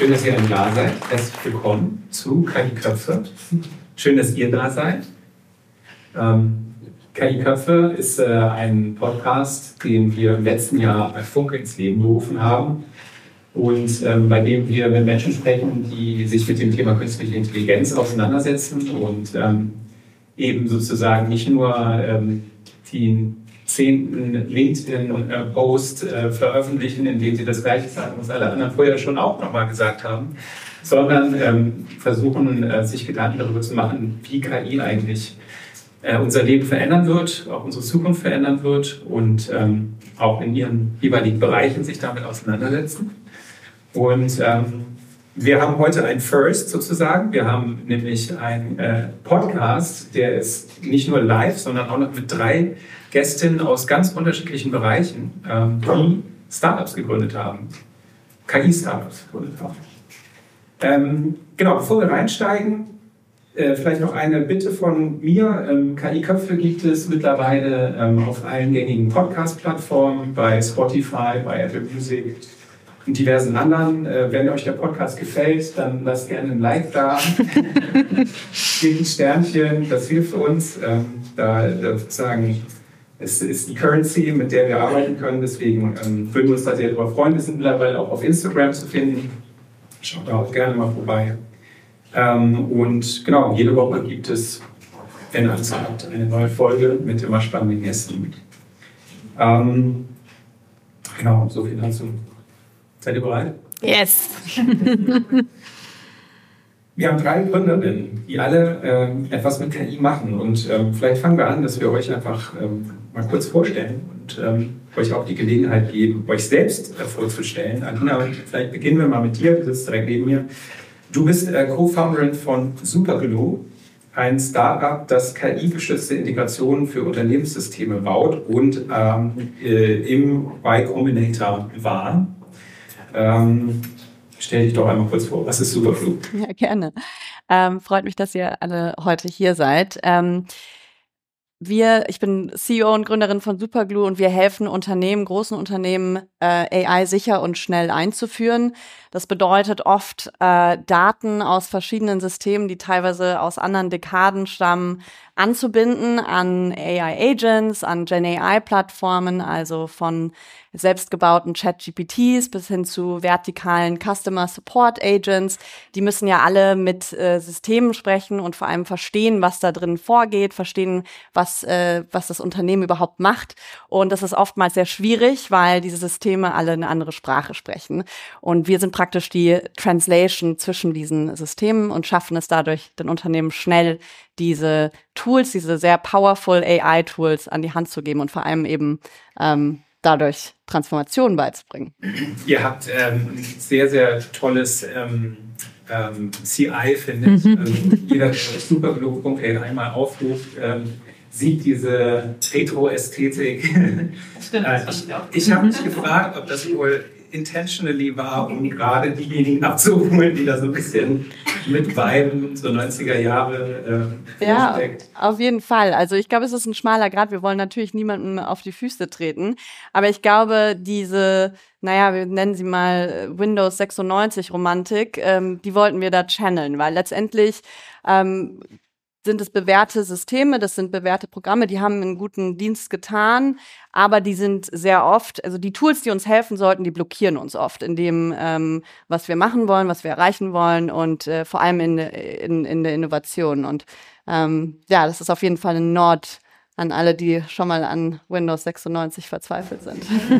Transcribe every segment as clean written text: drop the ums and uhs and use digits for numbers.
Schön, dass ihr alle da seid. Herzlich willkommen zu KI-Köpfe. Schön, dass ihr da seid. KI-Köpfe ist ein Podcast, den wir im letzten Jahr bei Funke ins Leben gerufen haben und bei dem wir mit Menschen sprechen, die sich mit dem Thema künstliche Intelligenz auseinandersetzen und eben sozusagen nicht nur den 10. LinkedIn-Post veröffentlichen, in dem sie das Gleiche sagen, was alle anderen vorher schon auch nochmal gesagt haben, sondern versuchen, sich Gedanken darüber zu machen, wie KI eigentlich unser Leben verändern wird, auch unsere Zukunft verändern wird und auch in ihren jeweiligen Bereichen sich damit auseinandersetzen. Und wir haben heute ein First sozusagen. Wir haben nämlich einen Podcast, der ist nicht nur live, sondern auch noch mit 3 Gästinnen aus ganz unterschiedlichen Bereichen, die Startups gegründet haben, KI-Startups gegründet haben. Genau, bevor wir reinsteigen, vielleicht noch eine Bitte von mir. KI-Köpfe gibt es mittlerweile auf allen gängigen Podcast-Plattformen, bei Spotify, bei Apple Music und diversen anderen. Wenn euch der Podcast gefällt, dann lasst gerne ein Like da. Gebt ein Sternchen, das hilft uns. Da sozusagen, es ist die Currency, mit der wir arbeiten können. Deswegen würden wir uns da sehr darüber freuen. Wir sind mittlerweile auch auf Instagram zu finden. Schaut da auch gerne mal vorbei. Und genau, jede Woche gibt es, wenn alles klappt, eine neue Folge mit immer spannenden Gästen. Genau, so viel dazu. Seid ihr bereit? Yes! Wir haben 3 Gründerinnen, die alle etwas mit KI machen. Und vielleicht fangen wir an, dass wir euch einfach mal kurz vorstellen und euch auch die Gelegenheit geben, euch selbst vorzustellen. Alina, vielleicht beginnen wir mal mit dir, du sitzt direkt neben mir. Du bist Co-Founderin von Superglue, ein Startup, das KI-gestützte Integrationen für Unternehmenssysteme baut und im Y Combinator war. Stell dich doch einmal kurz vor, was ist Superglue? Ja, gerne. Freut mich, dass ihr alle heute hier seid. Ich bin CEO und Gründerin von Superglue und wir helfen großen Unternehmen, AI sicher und schnell einzuführen. Das bedeutet oft Daten aus verschiedenen Systemen, die teilweise aus anderen Dekaden stammen, anzubinden an AI-Agents, an Gen-AI-Plattformen, also von selbstgebauten ChatGPTs bis hin zu vertikalen Customer Support Agents. Die müssen ja alle mit Systemen sprechen und vor allem verstehen, was da drin vorgeht, verstehen, was das Unternehmen überhaupt macht. Und das ist oftmals sehr schwierig, weil diese Systeme alle eine andere Sprache sprechen. Und wir sind praktisch die Translation zwischen diesen Systemen und schaffen es dadurch, den Unternehmen schnell diese Tools, diese sehr powerful AI-Tools an die Hand zu geben und vor allem eben dadurch Transformationen beizubringen. Ihr habt ein sehr, sehr tolles CI, finde ich. Jeder, der Superglue.ai einmal aufruft, sieht diese Retro-Ästhetik. Stimmt, ich habe mich gefragt, ob das wohl intentionally war, um gerade diejenigen abzuholen, die da so ein bisschen mit viben, so 90er Jahre ja, auf jeden Fall. Also ich glaube, es ist ein schmaler Grat. Wir wollen natürlich niemandem auf die Füße treten. Aber ich glaube, diese, wir nennen sie mal Windows 96 Romantik, die wollten wir da channeln, weil letztendlich sind es bewährte Systeme, das sind bewährte Programme, die haben einen guten Dienst getan, aber die sind sehr oft, also die Tools, die uns helfen sollten, die blockieren uns oft in dem, was wir machen wollen, was wir erreichen wollen und vor allem in der Innovation. Und das ist auf jeden Fall ein Nod an alle, die schon mal an Windows 96 verzweifelt sind.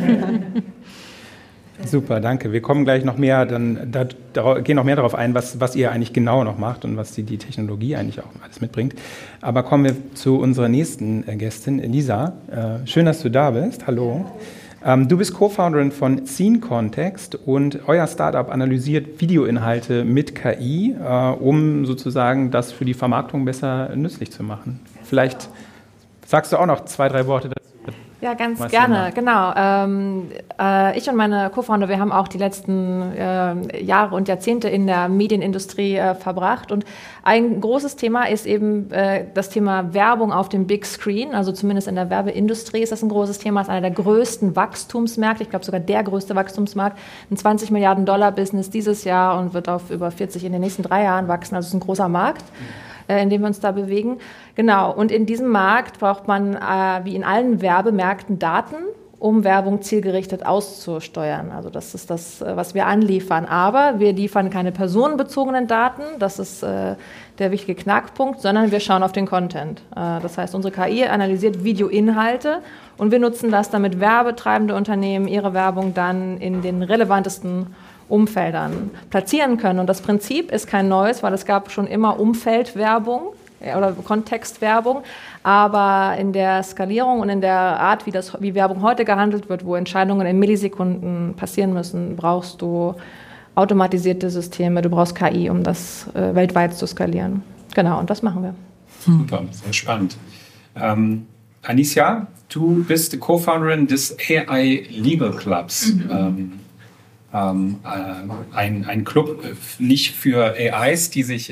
Super, danke. Wir kommen gleich noch mehr, gehen noch mehr darauf ein, was ihr eigentlich genau noch macht und was die Technologie eigentlich auch alles mitbringt. Aber kommen wir zu unserer nächsten Gästin, Lisa. Schön, dass du da bist. Hallo. Du bist Co-Founderin von Scene Context und euer Startup analysiert Videoinhalte mit KI, um sozusagen das für die Vermarktung besser nützlich zu machen. Vielleicht sagst du auch noch 2, 3 Worte dazu. Ja, ganz gerne, genau. Ich und meine Co-Founder, wir haben auch die letzten Jahre und Jahrzehnte in der Medienindustrie verbracht und ein großes Thema ist eben das Thema Werbung auf dem Big Screen, also zumindest in der Werbeindustrie ist das ein großes Thema, ist einer der größten Wachstumsmärkte, ich glaube sogar der größte Wachstumsmarkt, ein 20 Milliarden Dollar Business dieses Jahr und wird auf über 40 in den nächsten 3 Jahren wachsen, also es ist ein großer Markt. In dem wir uns da bewegen. Genau, und in diesem Markt braucht man, wie in allen Werbemärkten, Daten, um Werbung zielgerichtet auszusteuern. Also das ist das, was wir anliefern. Aber wir liefern keine personenbezogenen Daten, das ist der wichtige Knackpunkt, sondern wir schauen auf den Content. Das heißt, unsere KI analysiert Videoinhalte und wir nutzen das, damit werbetreibende Unternehmen ihre Werbung dann in den relevantesten Umfeldern platzieren können. Und das Prinzip ist kein neues, weil es gab schon immer Umfeldwerbung oder Kontextwerbung, aber in der Skalierung und in der Art, wie Werbung heute gehandelt wird, wo Entscheidungen in Millisekunden passieren müssen, brauchst du automatisierte Systeme, du brauchst KI, um das weltweit zu skalieren. Genau, und das machen wir. Super, sehr spannend. Anicia, du bist Co-Founderin des AI Legal Clubs. Ein Club nicht für AIs, die sich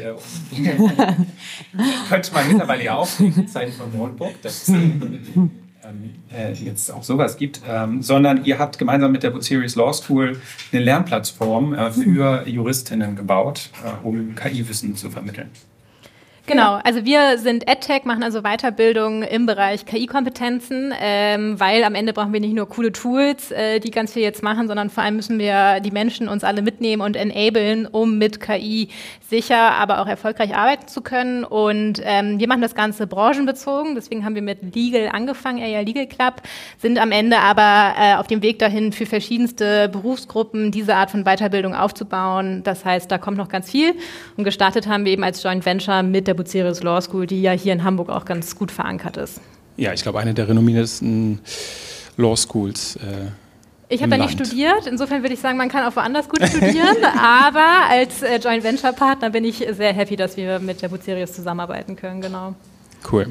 könnte man mittlerweile ja auch in Zeiten von Notebook, dass es jetzt auch sowas gibt, sondern ihr habt gemeinsam mit der Bucerius Law School eine Lernplattform für Juristinnen gebaut, um KI-Wissen zu vermitteln. Genau, also wir sind EdTech, machen also Weiterbildung im Bereich KI-Kompetenzen, weil am Ende brauchen wir nicht nur coole Tools, die ganz viel jetzt machen, sondern vor allem müssen wir die Menschen uns alle mitnehmen und enablen, um mit KI sicher, aber auch erfolgreich arbeiten zu können. Und wir machen das Ganze branchenbezogen, deswegen haben wir mit Legal angefangen, AI Legal Club, sind am Ende aber auf dem Weg dahin, für verschiedenste Berufsgruppen diese Art von Weiterbildung aufzubauen. Das heißt, da kommt noch ganz viel. Und gestartet haben wir eben als Joint Venture mit der Bucerius Law School, die ja hier in Hamburg auch ganz gut verankert ist. Ja, ich glaube, eine der renommiertesten Law Schools Ich habe da nicht studiert, insofern würde ich sagen, man kann auch woanders gut studieren, aber als Joint Venture Partner bin ich sehr happy, dass wir mit der Bucerius zusammenarbeiten können, genau. Cool.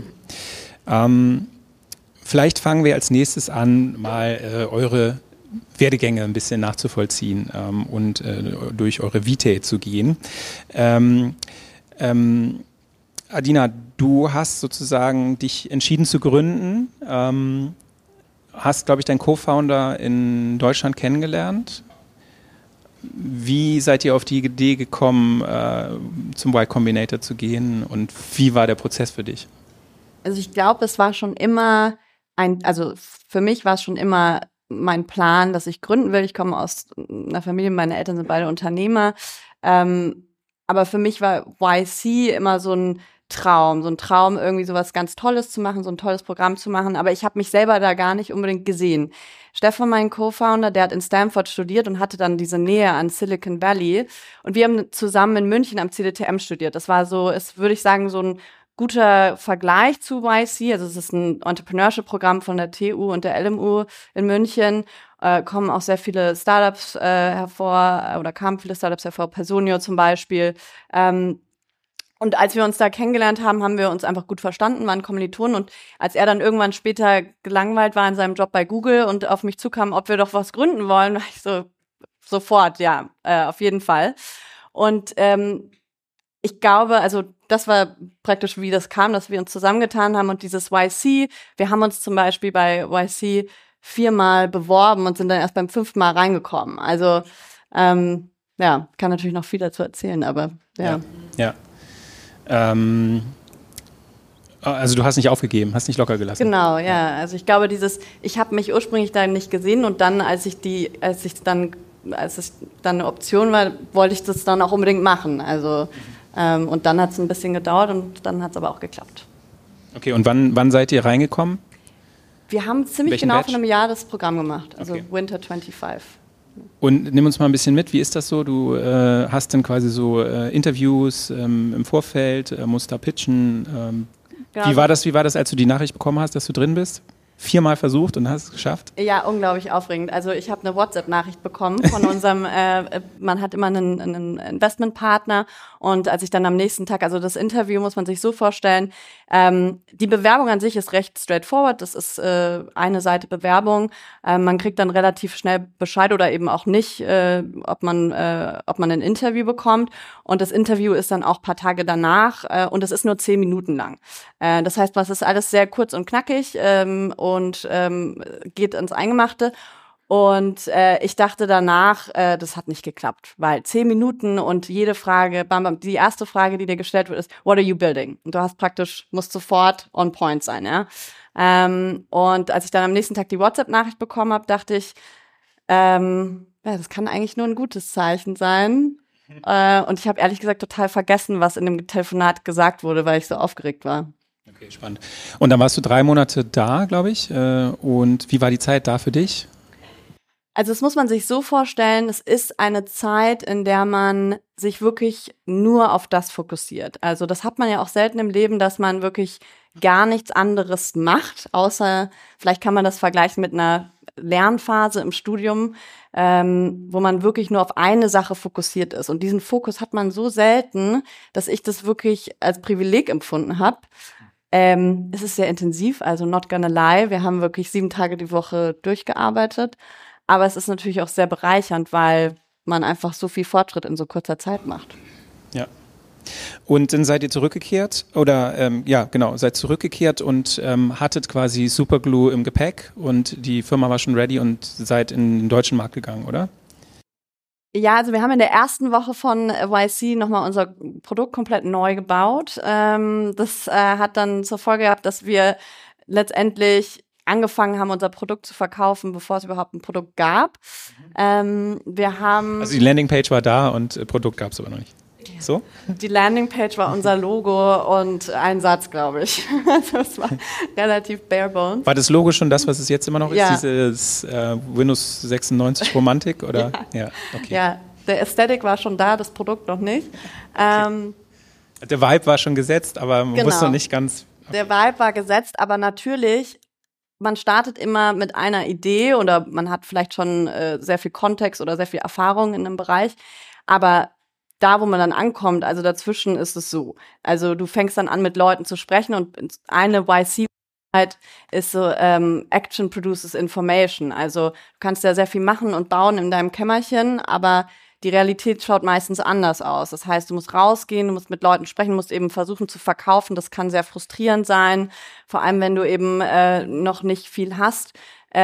Vielleicht fangen wir als nächstes an, mal eure Werdegänge ein bisschen nachzuvollziehen und durch eure Vitae zu gehen. Adina, du hast sozusagen dich entschieden zu gründen, hast, glaube ich, deinen Co-Founder in Deutschland kennengelernt. Wie seid ihr auf die Idee gekommen, zum Y Combinator zu gehen und wie war der Prozess für dich? Also ich glaube, es war schon immer also für mich war es schon immer mein Plan, dass ich gründen will. Ich komme aus einer Familie, meine Eltern sind beide Unternehmer, aber für mich war YC immer so ein Traum, irgendwie sowas ganz Tolles zu machen, so ein tolles Programm zu machen, aber ich habe mich selber da gar nicht unbedingt gesehen. Stefan, mein Co-Founder, der hat in Stanford studiert und hatte dann diese Nähe an Silicon Valley und wir haben zusammen in München am CDTM studiert. Das war so, würde ich sagen, so ein guter Vergleich zu YC, also es ist ein Entrepreneurship-Programm von der TU und der LMU in München, kommen auch sehr viele Startups hervor, oder kamen viele Startups hervor, Personio zum Beispiel, und als wir uns da kennengelernt haben, haben wir uns einfach gut verstanden, waren Kommilitonen. Und als er dann irgendwann später gelangweilt war in seinem Job bei Google und auf mich zukam, ob wir doch was gründen wollen, war ich so, sofort, ja, auf jeden Fall. Und ich glaube, also das war praktisch, wie das kam, dass wir uns zusammengetan haben. Und dieses YC, wir haben uns zum Beispiel bei YC 4-mal beworben und sind dann erst beim 5. Mal reingekommen. Also ja, kann natürlich noch viel dazu erzählen, aber ja. Also du hast nicht aufgegeben, hast nicht locker gelassen. Genau, ja. Also ich glaube, ich habe mich ursprünglich da nicht gesehen und dann, als es dann eine Option war, wollte ich das dann auch unbedingt machen. Also und dann hat es ein bisschen gedauert und dann hat es aber auch geklappt. Okay, und wann seid ihr reingekommen? Wir haben ziemlich Welchen genau Batch? von einem Jahr das Programm gemacht, also Okay. Winter 25. Und nimm uns mal ein bisschen mit, wie ist das so? Du hast dann quasi so Interviews im Vorfeld, musst da pitchen. Genau. Wie war das, als du die Nachricht bekommen hast, dass du drin bist? 4-mal versucht und hast es geschafft? Ja, unglaublich aufregend. Also ich habe eine WhatsApp-Nachricht bekommen von unserem, man hat immer einen Investmentpartner Und als ich dann am nächsten Tag, also das Interview muss man sich so vorstellen, die Bewerbung an sich ist recht straightforward. Das ist eine Seite Bewerbung. Man kriegt dann relativ schnell Bescheid oder eben auch nicht, ob man ein Interview bekommt. Und das Interview ist dann auch ein paar Tage danach und es ist nur 10 Minuten lang. Das heißt, es ist alles sehr kurz und knackig und geht ins Eingemachte. Und ich dachte danach, das hat nicht geklappt, weil 10 Minuten und jede Frage, die erste Frage, die dir gestellt wird, ist, what are you building? Und du musst sofort on point sein, ja. Und als ich dann am nächsten Tag die WhatsApp-Nachricht bekommen habe, dachte ich, das kann eigentlich nur ein gutes Zeichen sein. Und ich habe ehrlich gesagt total vergessen, was in dem Telefonat gesagt wurde, weil ich so aufgeregt war. Okay, spannend. Und dann warst du 3 Monate da, glaube ich. Und wie war die Zeit da für dich? Also das muss man sich so vorstellen, es ist eine Zeit, in der man sich wirklich nur auf das fokussiert. Also das hat man ja auch selten im Leben, dass man wirklich gar nichts anderes macht, außer, vielleicht kann man das vergleichen mit einer Lernphase im Studium, wo man wirklich nur auf eine Sache fokussiert ist. Und diesen Fokus hat man so selten, dass ich das wirklich als Privileg empfunden habe. Es ist sehr intensiv, also not gonna lie, wir haben wirklich 7 Tage die Woche durchgearbeitet. Aber es ist natürlich auch sehr bereichernd, weil man einfach so viel Fortschritt in so kurzer Zeit macht. Ja. Und dann seid ihr zurückgekehrt oder seid zurückgekehrt und hattet quasi Superglue im Gepäck und die Firma war schon ready und seid in den deutschen Markt gegangen, oder? Ja, also wir haben in der ersten Woche von YC nochmal unser Produkt komplett neu gebaut. Das hat dann zur Folge gehabt, dass wir letztendlich angefangen haben, unser Produkt zu verkaufen, bevor es überhaupt ein Produkt gab. Wir haben also die Landingpage war da und Produkt gab es aber noch nicht. So? Die Landingpage war unser Logo und ein Satz, glaube ich. Das war relativ bare bones. War das Logo schon das, was es jetzt immer noch ist? Ja. Dieses Windows 96 Romantik? Oder? Ja, okay. Ja, der Ästhetik war schon da, das Produkt noch nicht. Okay. Der Vibe war schon gesetzt, aber man wusste noch nicht ganz. Der Vibe war gesetzt, aber natürlich, man startet immer mit einer Idee oder man hat vielleicht schon sehr viel Kontext oder sehr viel Erfahrung in einem Bereich, aber da, wo man dann ankommt, also dazwischen ist es so. Also du fängst dann an, mit Leuten zu sprechen und eine YC ist so Action produces Information. Also du kannst ja sehr viel machen und bauen in deinem Kämmerchen, aber die Realität schaut meistens anders aus. Das heißt, du musst rausgehen, du musst mit Leuten sprechen, musst eben versuchen zu verkaufen. Das kann sehr frustrierend sein, vor allem wenn du eben noch nicht viel hast.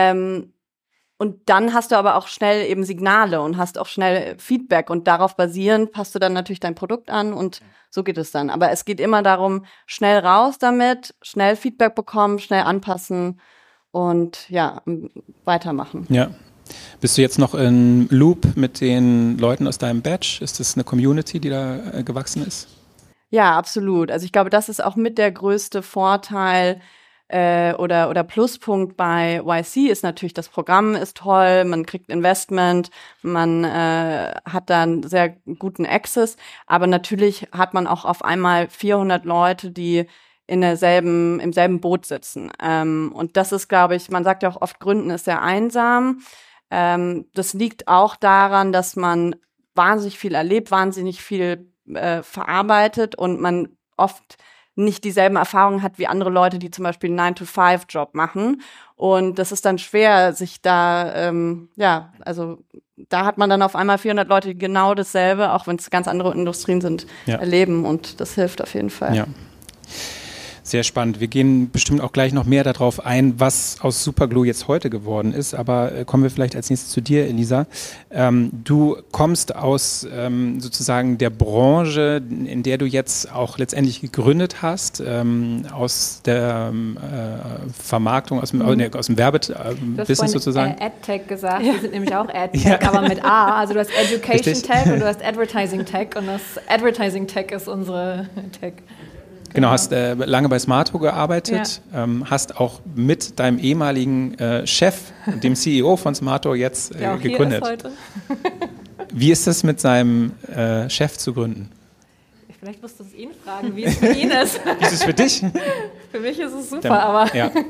Und dann hast du aber auch schnell eben Signale und hast auch schnell Feedback und darauf basierend passt du dann natürlich dein Produkt an und so geht es dann. Aber es geht immer darum, schnell raus damit, schnell Feedback bekommen, schnell anpassen und ja, weitermachen. Ja. Bist du jetzt noch in Loop mit den Leuten aus deinem Batch? Ist das eine Community, die da gewachsen ist? Ja, absolut. Also ich glaube, das ist auch mit der größte Vorteil oder Pluspunkt bei YC ist natürlich, das Programm ist toll, man kriegt Investment, man hat dann sehr guten Access, aber natürlich hat man auch auf einmal 400 Leute, die im selben Boot sitzen. Und das ist, glaube ich, man sagt ja auch oft, Gründen ist sehr einsam. Das liegt auch daran, dass man wahnsinnig viel erlebt, wahnsinnig viel verarbeitet und man oft nicht dieselben Erfahrungen hat wie andere Leute, die zum Beispiel einen 9-to-5-Job machen. Und das ist dann schwer, sich da, also da hat man dann auf einmal 400 Leute, die genau dasselbe, auch wenn es ganz andere Industrien sind, erleben. Und das hilft auf jeden Fall. Ja. Sehr spannend. Wir gehen bestimmt auch gleich noch mehr darauf ein, was aus Superglue jetzt heute geworden ist. Aber kommen wir vielleicht als nächstes zu dir, Elisa. Du kommst aus sozusagen der Branche, in der du jetzt auch letztendlich gegründet hast, aus der Vermarktung, aus dem Werbebusiness sozusagen. Du hast AdTech gesagt. Wir sind nämlich auch AdTech, aber mit A. Also du hast Education Tech und du hast Advertising Tech und das Advertising Tech ist unsere Tech. Genau, hast lange bei Smarto gearbeitet, hast auch mit deinem ehemaligen Chef, dem CEO von Smarto, jetzt gegründet. Hier ist heute. Wie ist es, mit seinem Chef zu gründen? Vielleicht musst du es ihn fragen, wie es für ihn ist. Wie ist es für dich? Für mich ist es super, aber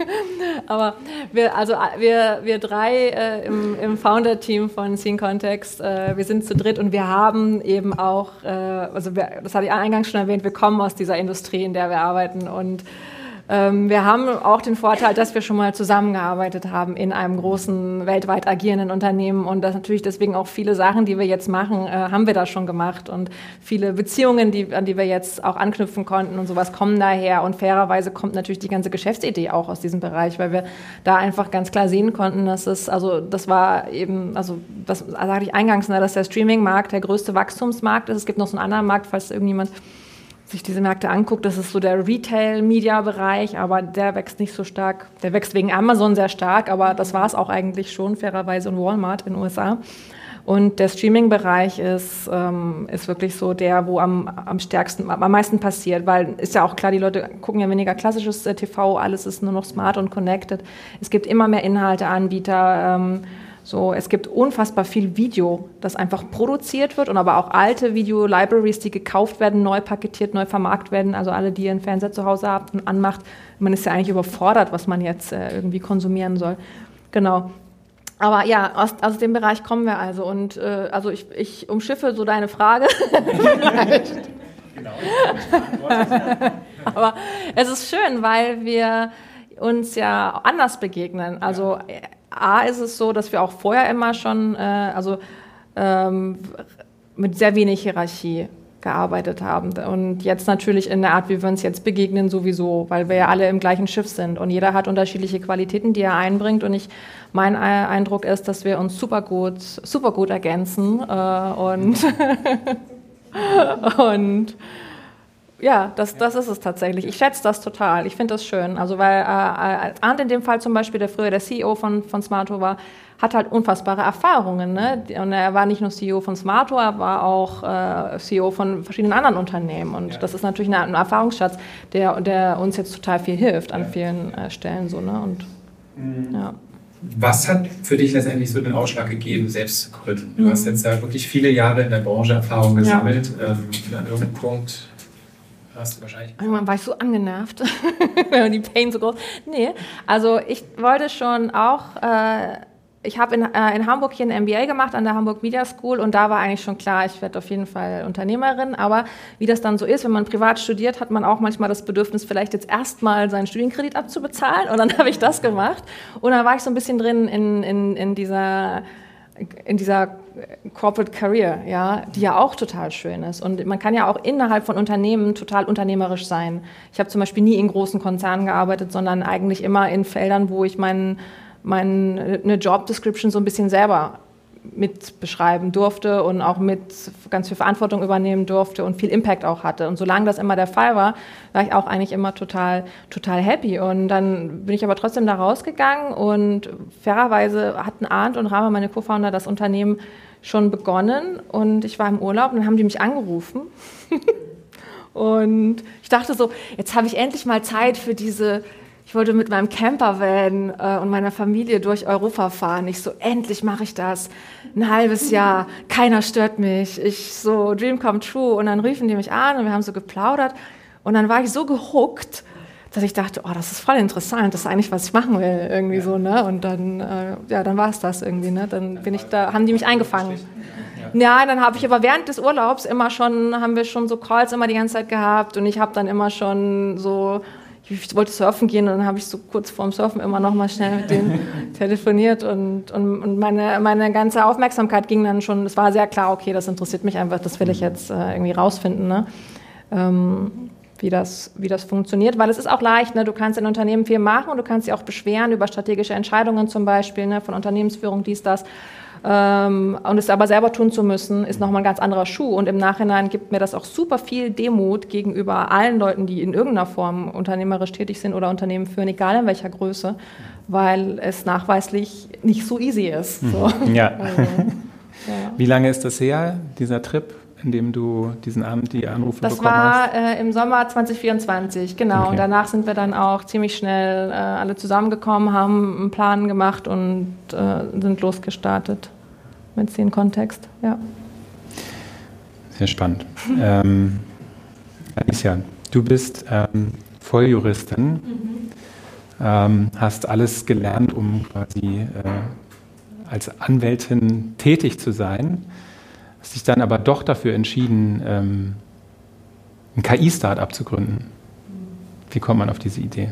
wir drei im Founder-Team von Scene Context, wir sind zu dritt und wir haben eben auch, das hatte ich eingangs schon erwähnt, wir kommen aus dieser Industrie, in der wir arbeiten und wir haben auch den Vorteil, dass wir schon mal zusammengearbeitet haben in einem großen, weltweit agierenden Unternehmen und das natürlich deswegen auch viele Sachen, die wir jetzt machen, haben wir da schon gemacht und viele Beziehungen, an die wir jetzt auch anknüpfen konnten und sowas kommen daher und fairerweise kommt natürlich die ganze Geschäftsidee auch aus diesem Bereich, weil wir da einfach ganz klar sehen konnten, dass das sagte ich eingangs, dass der Streaming-Markt der größte Wachstumsmarkt ist. Es gibt noch so einen anderen Markt, falls irgendjemand sich diese Märkte anguckt, das ist so der Retail-Media-Bereich, aber der wächst nicht so stark. Der wächst wegen Amazon sehr stark, aber das war es auch eigentlich schon, fairerweise, und Walmart in den USA. Und der Streaming-Bereich ist wirklich so der, wo am meisten passiert, weil ist ja auch klar, die Leute gucken ja weniger klassisches TV, alles ist nur noch smart und connected. Es gibt immer mehr Inhalteanbieter, es gibt unfassbar viel Video, das einfach produziert wird und aber auch alte Video-Libraries, die gekauft werden, neu paketiert, neu vermarktet werden. Also alle, die einen Fernseher zu Hause haben und anmacht, man ist ja eigentlich überfordert, was man jetzt irgendwie konsumieren soll. Genau. Aber ja, aus dem Bereich kommen wir also. Und ich umschiffe so deine Frage. Genau. Aber es ist schön, weil wir uns ja anders begegnen. Also A ist es so, dass wir auch vorher immer schon mit sehr wenig Hierarchie gearbeitet haben. Und jetzt natürlich in der Art, wie wir uns jetzt begegnen, sowieso, weil wir ja alle im gleichen Schiff sind. Und jeder hat unterschiedliche Qualitäten, die er einbringt. Und mein Eindruck ist, dass wir uns super gut ergänzen. Und ja, das ist es tatsächlich. Ich schätze das total. Ich finde das schön. Also weil Arndt in dem Fall zum Beispiel, der früher der CEO von Smarto war, hat halt unfassbare Erfahrungen. Ne? Und er war nicht nur CEO von Smarto, er war auch CEO von verschiedenen anderen Unternehmen. Und das ist natürlich ein Erfahrungsschatz, der uns jetzt total viel hilft an vielen Stellen. So, ne? Und, ja. Was hat für dich letztendlich so den Ausschlag gegeben, selbst zu gründen? Du hast jetzt ja wirklich viele Jahre in der Branche Erfahrung gesammelt. An irgendeinem Punkt irgendwann war ich so angenervt, die Pain so groß. Nee, also ich wollte schon auch, ich habe in Hamburg hier ein MBA gemacht an der Hamburg Media School und da war eigentlich schon klar, ich werde auf jeden Fall Unternehmerin, aber wie das dann so ist, wenn man privat studiert, hat man auch manchmal das Bedürfnis, vielleicht jetzt erstmal seinen Studienkredit abzubezahlen und dann habe ich das gemacht und dann war ich so ein bisschen drin in dieser Corporate Career, ja, die ja auch total schön ist. Und man kann ja auch innerhalb von Unternehmen total unternehmerisch sein. Ich habe zum Beispiel nie in großen Konzernen gearbeitet, sondern eigentlich immer in Feldern, wo ich eine Job Description so ein bisschen selber mit beschreiben durfte und auch mit ganz viel Verantwortung übernehmen durfte und viel Impact auch hatte. Und solange das immer der Fall war, war ich auch eigentlich immer total happy. Und dann bin ich aber trotzdem da rausgegangen und fairerweise hatten Arndt und Rama, meine Co-Founder, das Unternehmen schon begonnen und ich war im Urlaub und dann haben die mich angerufen und ich dachte so, jetzt habe ich endlich mal Zeit für ich wollte mit meinem Campervan und meiner Familie durch Europa fahren. Ich so, endlich mache ich das. Ein halbes Jahr, keiner stört mich. Dream come true. Und dann riefen die mich an und wir haben so geplaudert. Und dann war ich so gehuckt, dass ich dachte, oh, das ist voll interessant. Das ist eigentlich, was ich machen will, irgendwie so, ne? Und dann, dann war es das irgendwie, ne? Dann bin ich da, haben die mich eingefangen. Ja, dann habe ich aber während des Urlaubs haben wir schon so Calls immer die ganze Zeit gehabt und ich habe dann immer schon so, ich wollte surfen gehen und dann habe ich so kurz vorm Surfen immer noch mal schnell mit denen telefoniert und meine ganze Aufmerksamkeit ging dann schon, es war sehr klar, okay, das interessiert mich einfach, das will ich jetzt irgendwie rausfinden, ne? Wie das funktioniert, weil es ist auch leicht, ne? Du kannst in Unternehmen viel machen und du kannst dich auch beschweren über strategische Entscheidungen zum Beispiel, ne? Von Unternehmensführung, dies, das. Und es aber selber tun zu müssen, ist nochmal ein ganz anderer Schuh. Und im Nachhinein gibt mir das auch super viel Demut gegenüber allen Leuten, die in irgendeiner Form unternehmerisch tätig sind oder Unternehmen führen, egal in welcher Größe, weil es nachweislich nicht so easy ist. So. Ja. Also, ja. Wie lange ist das her, dieser Trip, in dem du diesen Abend die Anrufe bekommen hast? Das war im Sommer 2024, genau. Okay. Und danach sind wir dann auch ziemlich schnell alle zusammengekommen, haben einen Plan gemacht und sind losgestartet mit Scene Context. Ja. Sehr spannend. Alicia, du bist Volljuristin, hast alles gelernt, um quasi als Anwältin tätig zu sein, hast dich dann aber doch dafür entschieden, ein KI-Startup zu gründen. Wie kommt man auf diese Idee?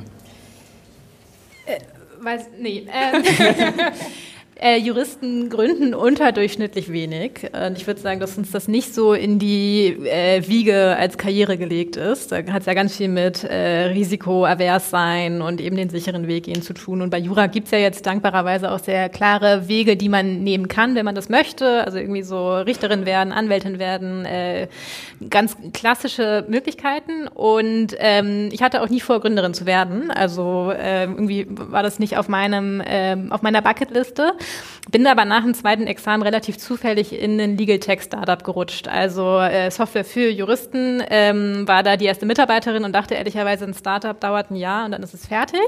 Juristen gründen unterdurchschnittlich wenig. Und ich würde sagen, dass uns das nicht so in die Wiege als Karriere gelegt ist. Da hat es ja ganz viel mit risikoavers sein und eben den sicheren Weg gehen zu tun. Und bei Jura gibt es ja jetzt dankbarerweise auch sehr klare Wege, die man nehmen kann, wenn man das möchte. Also irgendwie so Richterin werden, Anwältin werden, ganz klassische Möglichkeiten. Und ich hatte auch nie vor, Gründerin zu werden. Also irgendwie war das nicht auf meiner Bucketliste. Bin aber nach dem zweiten Examen relativ zufällig in ein Legal Tech Startup gerutscht. Also Software für Juristen, war da die erste Mitarbeiterin und dachte ehrlicherweise, ein Startup dauert ein Jahr und dann ist es fertig.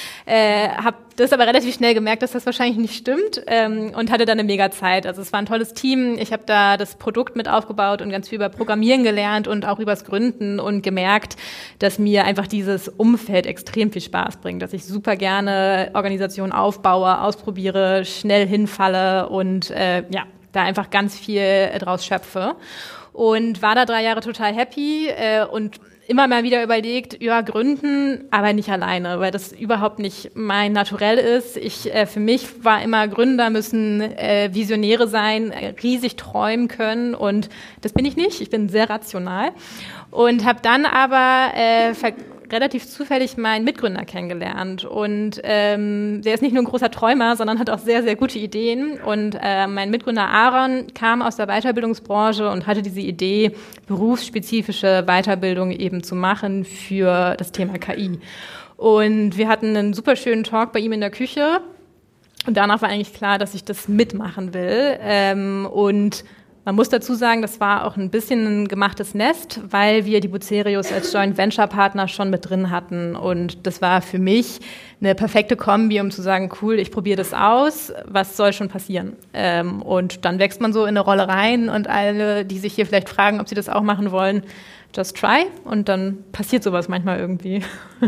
Habe das aber relativ schnell gemerkt, dass das wahrscheinlich nicht stimmt, und hatte dann eine mega Zeit. Also es war ein tolles Team. Ich habe da das Produkt mit aufgebaut und ganz viel über Programmieren gelernt und auch übers Gründen und gemerkt, dass mir einfach dieses Umfeld extrem viel Spaß bringt, dass ich super gerne Organisationen aufbaue, ausprobiere, schnell hinfalle und da einfach ganz viel draus schöpfe. Und war da 3 Jahre total happy und immer mal wieder überlegt, ja, gründen, aber nicht alleine, weil das überhaupt nicht mein Naturell ist. Für mich war immer, Gründer müssen Visionäre sein, riesig träumen können und das bin ich nicht. Ich bin sehr rational und habe dann aber relativ zufällig meinen Mitgründer kennengelernt und der ist nicht nur ein großer Träumer, sondern hat auch sehr, sehr gute Ideen und mein Mitgründer Aaron kam aus der Weiterbildungsbranche und hatte diese Idee, berufsspezifische Weiterbildung eben zu machen für das Thema KI. Und wir hatten einen super schönen Talk bei ihm in der Küche und danach war eigentlich klar, dass ich das mitmachen will, und man muss dazu sagen, das war auch ein bisschen ein gemachtes Nest, weil wir die Bucerius als Joint Venture Partner schon mit drin hatten. Und das war für mich eine perfekte Kombi, um zu sagen, cool, ich probiere das aus, was soll schon passieren? Und dann wächst man so in eine Rolle rein und alle, die sich hier vielleicht fragen, ob sie das auch machen wollen, just try. Und dann passiert sowas manchmal irgendwie.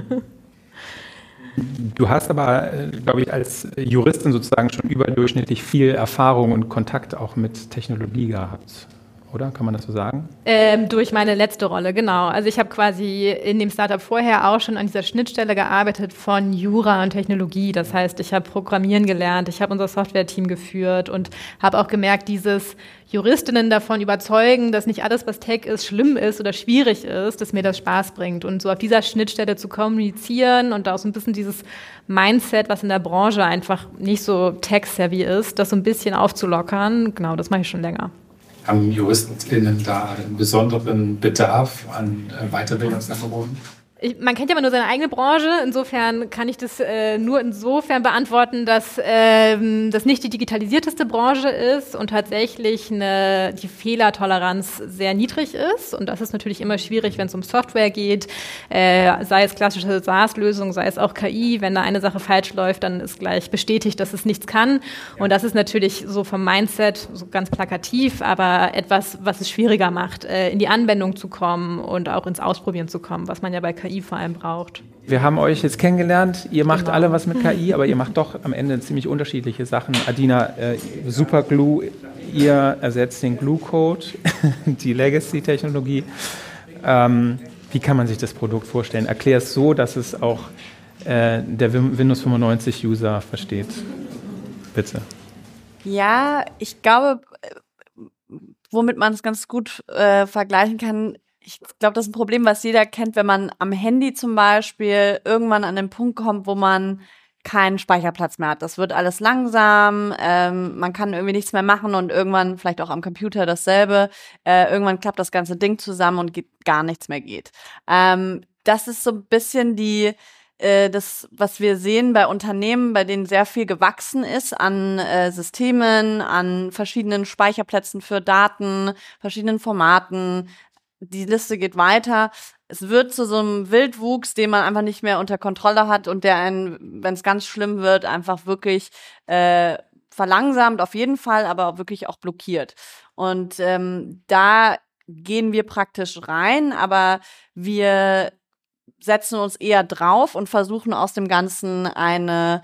Du hast aber, glaube ich, als Juristin sozusagen schon überdurchschnittlich viel Erfahrung und Kontakt auch mit Technologie gehabt, oder? Kann man das so sagen? Durch meine letzte Rolle, genau. Also ich habe quasi in dem Startup vorher auch schon an dieser Schnittstelle gearbeitet von Jura und Technologie. Das heißt, ich habe Programmieren gelernt, ich habe unser Software-Team geführt und habe auch gemerkt, dieses Juristinnen davon überzeugen, dass nicht alles, was Tech ist, schlimm ist oder schwierig ist, dass mir das Spaß bringt. Und so auf dieser Schnittstelle zu kommunizieren und da auch so ein bisschen dieses Mindset, was in der Branche einfach nicht so tech-savvy ist, das so ein bisschen aufzulockern, genau, das mache ich schon länger. Haben JuristInnen da einen besonderen Bedarf an Weiterbildungsangeboten? Man kennt ja immer nur seine eigene Branche. Insofern kann ich das nur insofern beantworten, dass das nicht die digitalisierteste Branche ist und tatsächlich die Fehlertoleranz sehr niedrig ist. Und das ist natürlich immer schwierig, wenn es um Software geht, sei es klassische SaaS-Lösungen, sei es auch KI. Wenn da eine Sache falsch läuft, dann ist gleich bestätigt, dass es nichts kann. Und das ist natürlich so vom Mindset so ganz plakativ, aber etwas, was es schwieriger macht, in die Anwendung zu kommen und auch ins Ausprobieren zu kommen, was man ja bei KI vor allem braucht. Wir haben euch jetzt kennengelernt, ihr macht alle was mit KI, aber ihr macht doch am Ende ziemlich unterschiedliche Sachen. Adina, Superglue, ihr ersetzt den Glue-Code, die Legacy-Technologie. Wie kann man sich das Produkt vorstellen? Erklär es so, dass es auch der Windows 95-User versteht. Bitte. Ja, ich glaube, womit man es ganz gut vergleichen kann, ich glaube, das ist ein Problem, was jeder kennt, wenn man am Handy zum Beispiel irgendwann an den Punkt kommt, wo man keinen Speicherplatz mehr hat. Das wird alles langsam, man kann irgendwie nichts mehr machen und irgendwann, vielleicht auch am Computer dasselbe, irgendwann klappt das ganze Ding zusammen und gar nichts mehr geht. Das ist so ein bisschen das, was wir sehen bei Unternehmen, bei denen sehr viel gewachsen ist an Systemen, an verschiedenen Speicherplätzen für Daten, verschiedenen Formaten. Die Liste geht weiter. Es wird zu so einem Wildwuchs, den man einfach nicht mehr unter Kontrolle hat und der einen, wenn es ganz schlimm wird, einfach wirklich verlangsamt auf jeden Fall, aber auch wirklich auch blockiert. Und da gehen wir praktisch rein, aber wir setzen uns eher drauf und versuchen aus dem Ganzen eine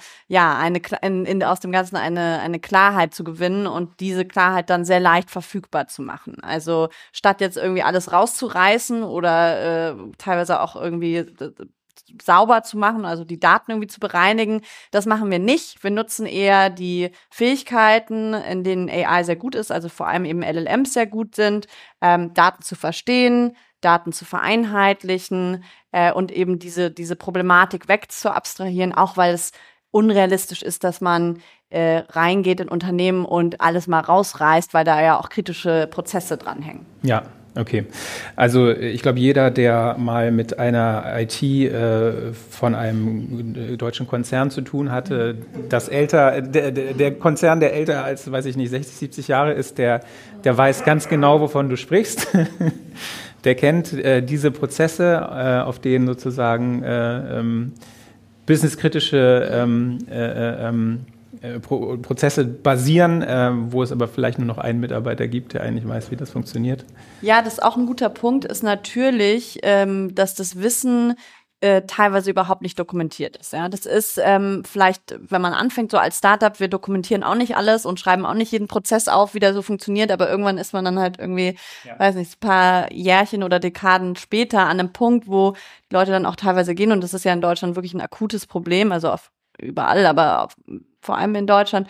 Klarheit zu gewinnen und diese Klarheit dann sehr leicht verfügbar zu machen. Also statt jetzt irgendwie alles rauszureißen oder teilweise auch irgendwie sauber zu machen, also die Daten irgendwie zu bereinigen, das machen wir nicht. Wir nutzen eher die Fähigkeiten, in denen AI sehr gut ist, also vor allem eben LLMs sehr gut sind, Daten zu verstehen, Daten zu vereinheitlichen und eben diese Problematik wegzuabstrahieren, auch weil es unrealistisch ist, dass man reingeht in Unternehmen und alles mal rausreißt, weil da ja auch kritische Prozesse dranhängen. Ja. Okay, also ich glaube, jeder, der mal mit einer IT von einem deutschen Konzern zu tun hatte, der Konzern, der älter als, weiß ich nicht, 60, 70 Jahre ist, der weiß ganz genau, wovon du sprichst. Der kennt diese Prozesse, auf denen sozusagen businesskritische Prozesse basieren, wo es aber vielleicht nur noch einen Mitarbeiter gibt, der eigentlich weiß, wie das funktioniert. Ja, das ist auch ein guter Punkt, ist natürlich, dass das Wissen teilweise überhaupt nicht dokumentiert ist. Ja? Das ist vielleicht, wenn man anfängt so als Startup, wir dokumentieren auch nicht alles und schreiben auch nicht jeden Prozess auf, wie der so funktioniert, aber irgendwann ist man dann halt irgendwie, weiß nicht, ein paar Jährchen oder Dekaden später an einem Punkt, wo die Leute dann auch teilweise gehen und das ist ja in Deutschland wirklich ein akutes Problem, also überall, aber vor allem in Deutschland,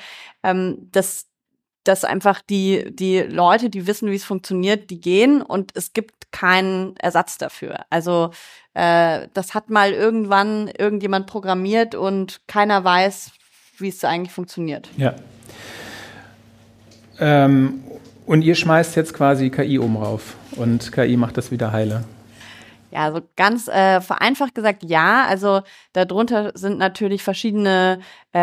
dass einfach die Leute, die wissen, wie es funktioniert, die gehen und es gibt keinen Ersatz dafür. Also das hat mal irgendwann irgendjemand programmiert und keiner weiß, wie es eigentlich funktioniert. Ja. Und ihr schmeißt jetzt quasi KI oben rauf und KI macht das wieder heile. Ja, also ganz vereinfacht gesagt, ja. Also darunter sind natürlich verschiedene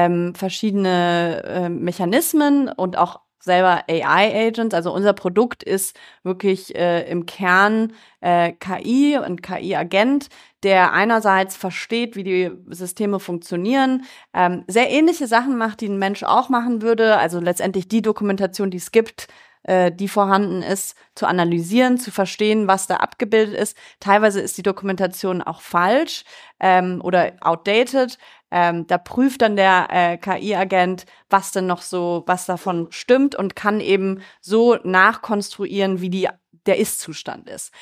Mechanismen und auch selber AI-Agents. Also unser Produkt ist wirklich im Kern KI und KI-Agent, der einerseits versteht, wie die Systeme funktionieren, sehr ähnliche Sachen macht, die ein Mensch auch machen würde. Also letztendlich die Dokumentation, die es gibt, die vorhanden ist, zu analysieren, zu verstehen, was da abgebildet ist. Teilweise ist die Dokumentation auch falsch oder outdated. Da prüft dann der KI-Agent, was denn noch so, was davon stimmt und kann eben so nachkonstruieren, wie der Ist-Zustand ist.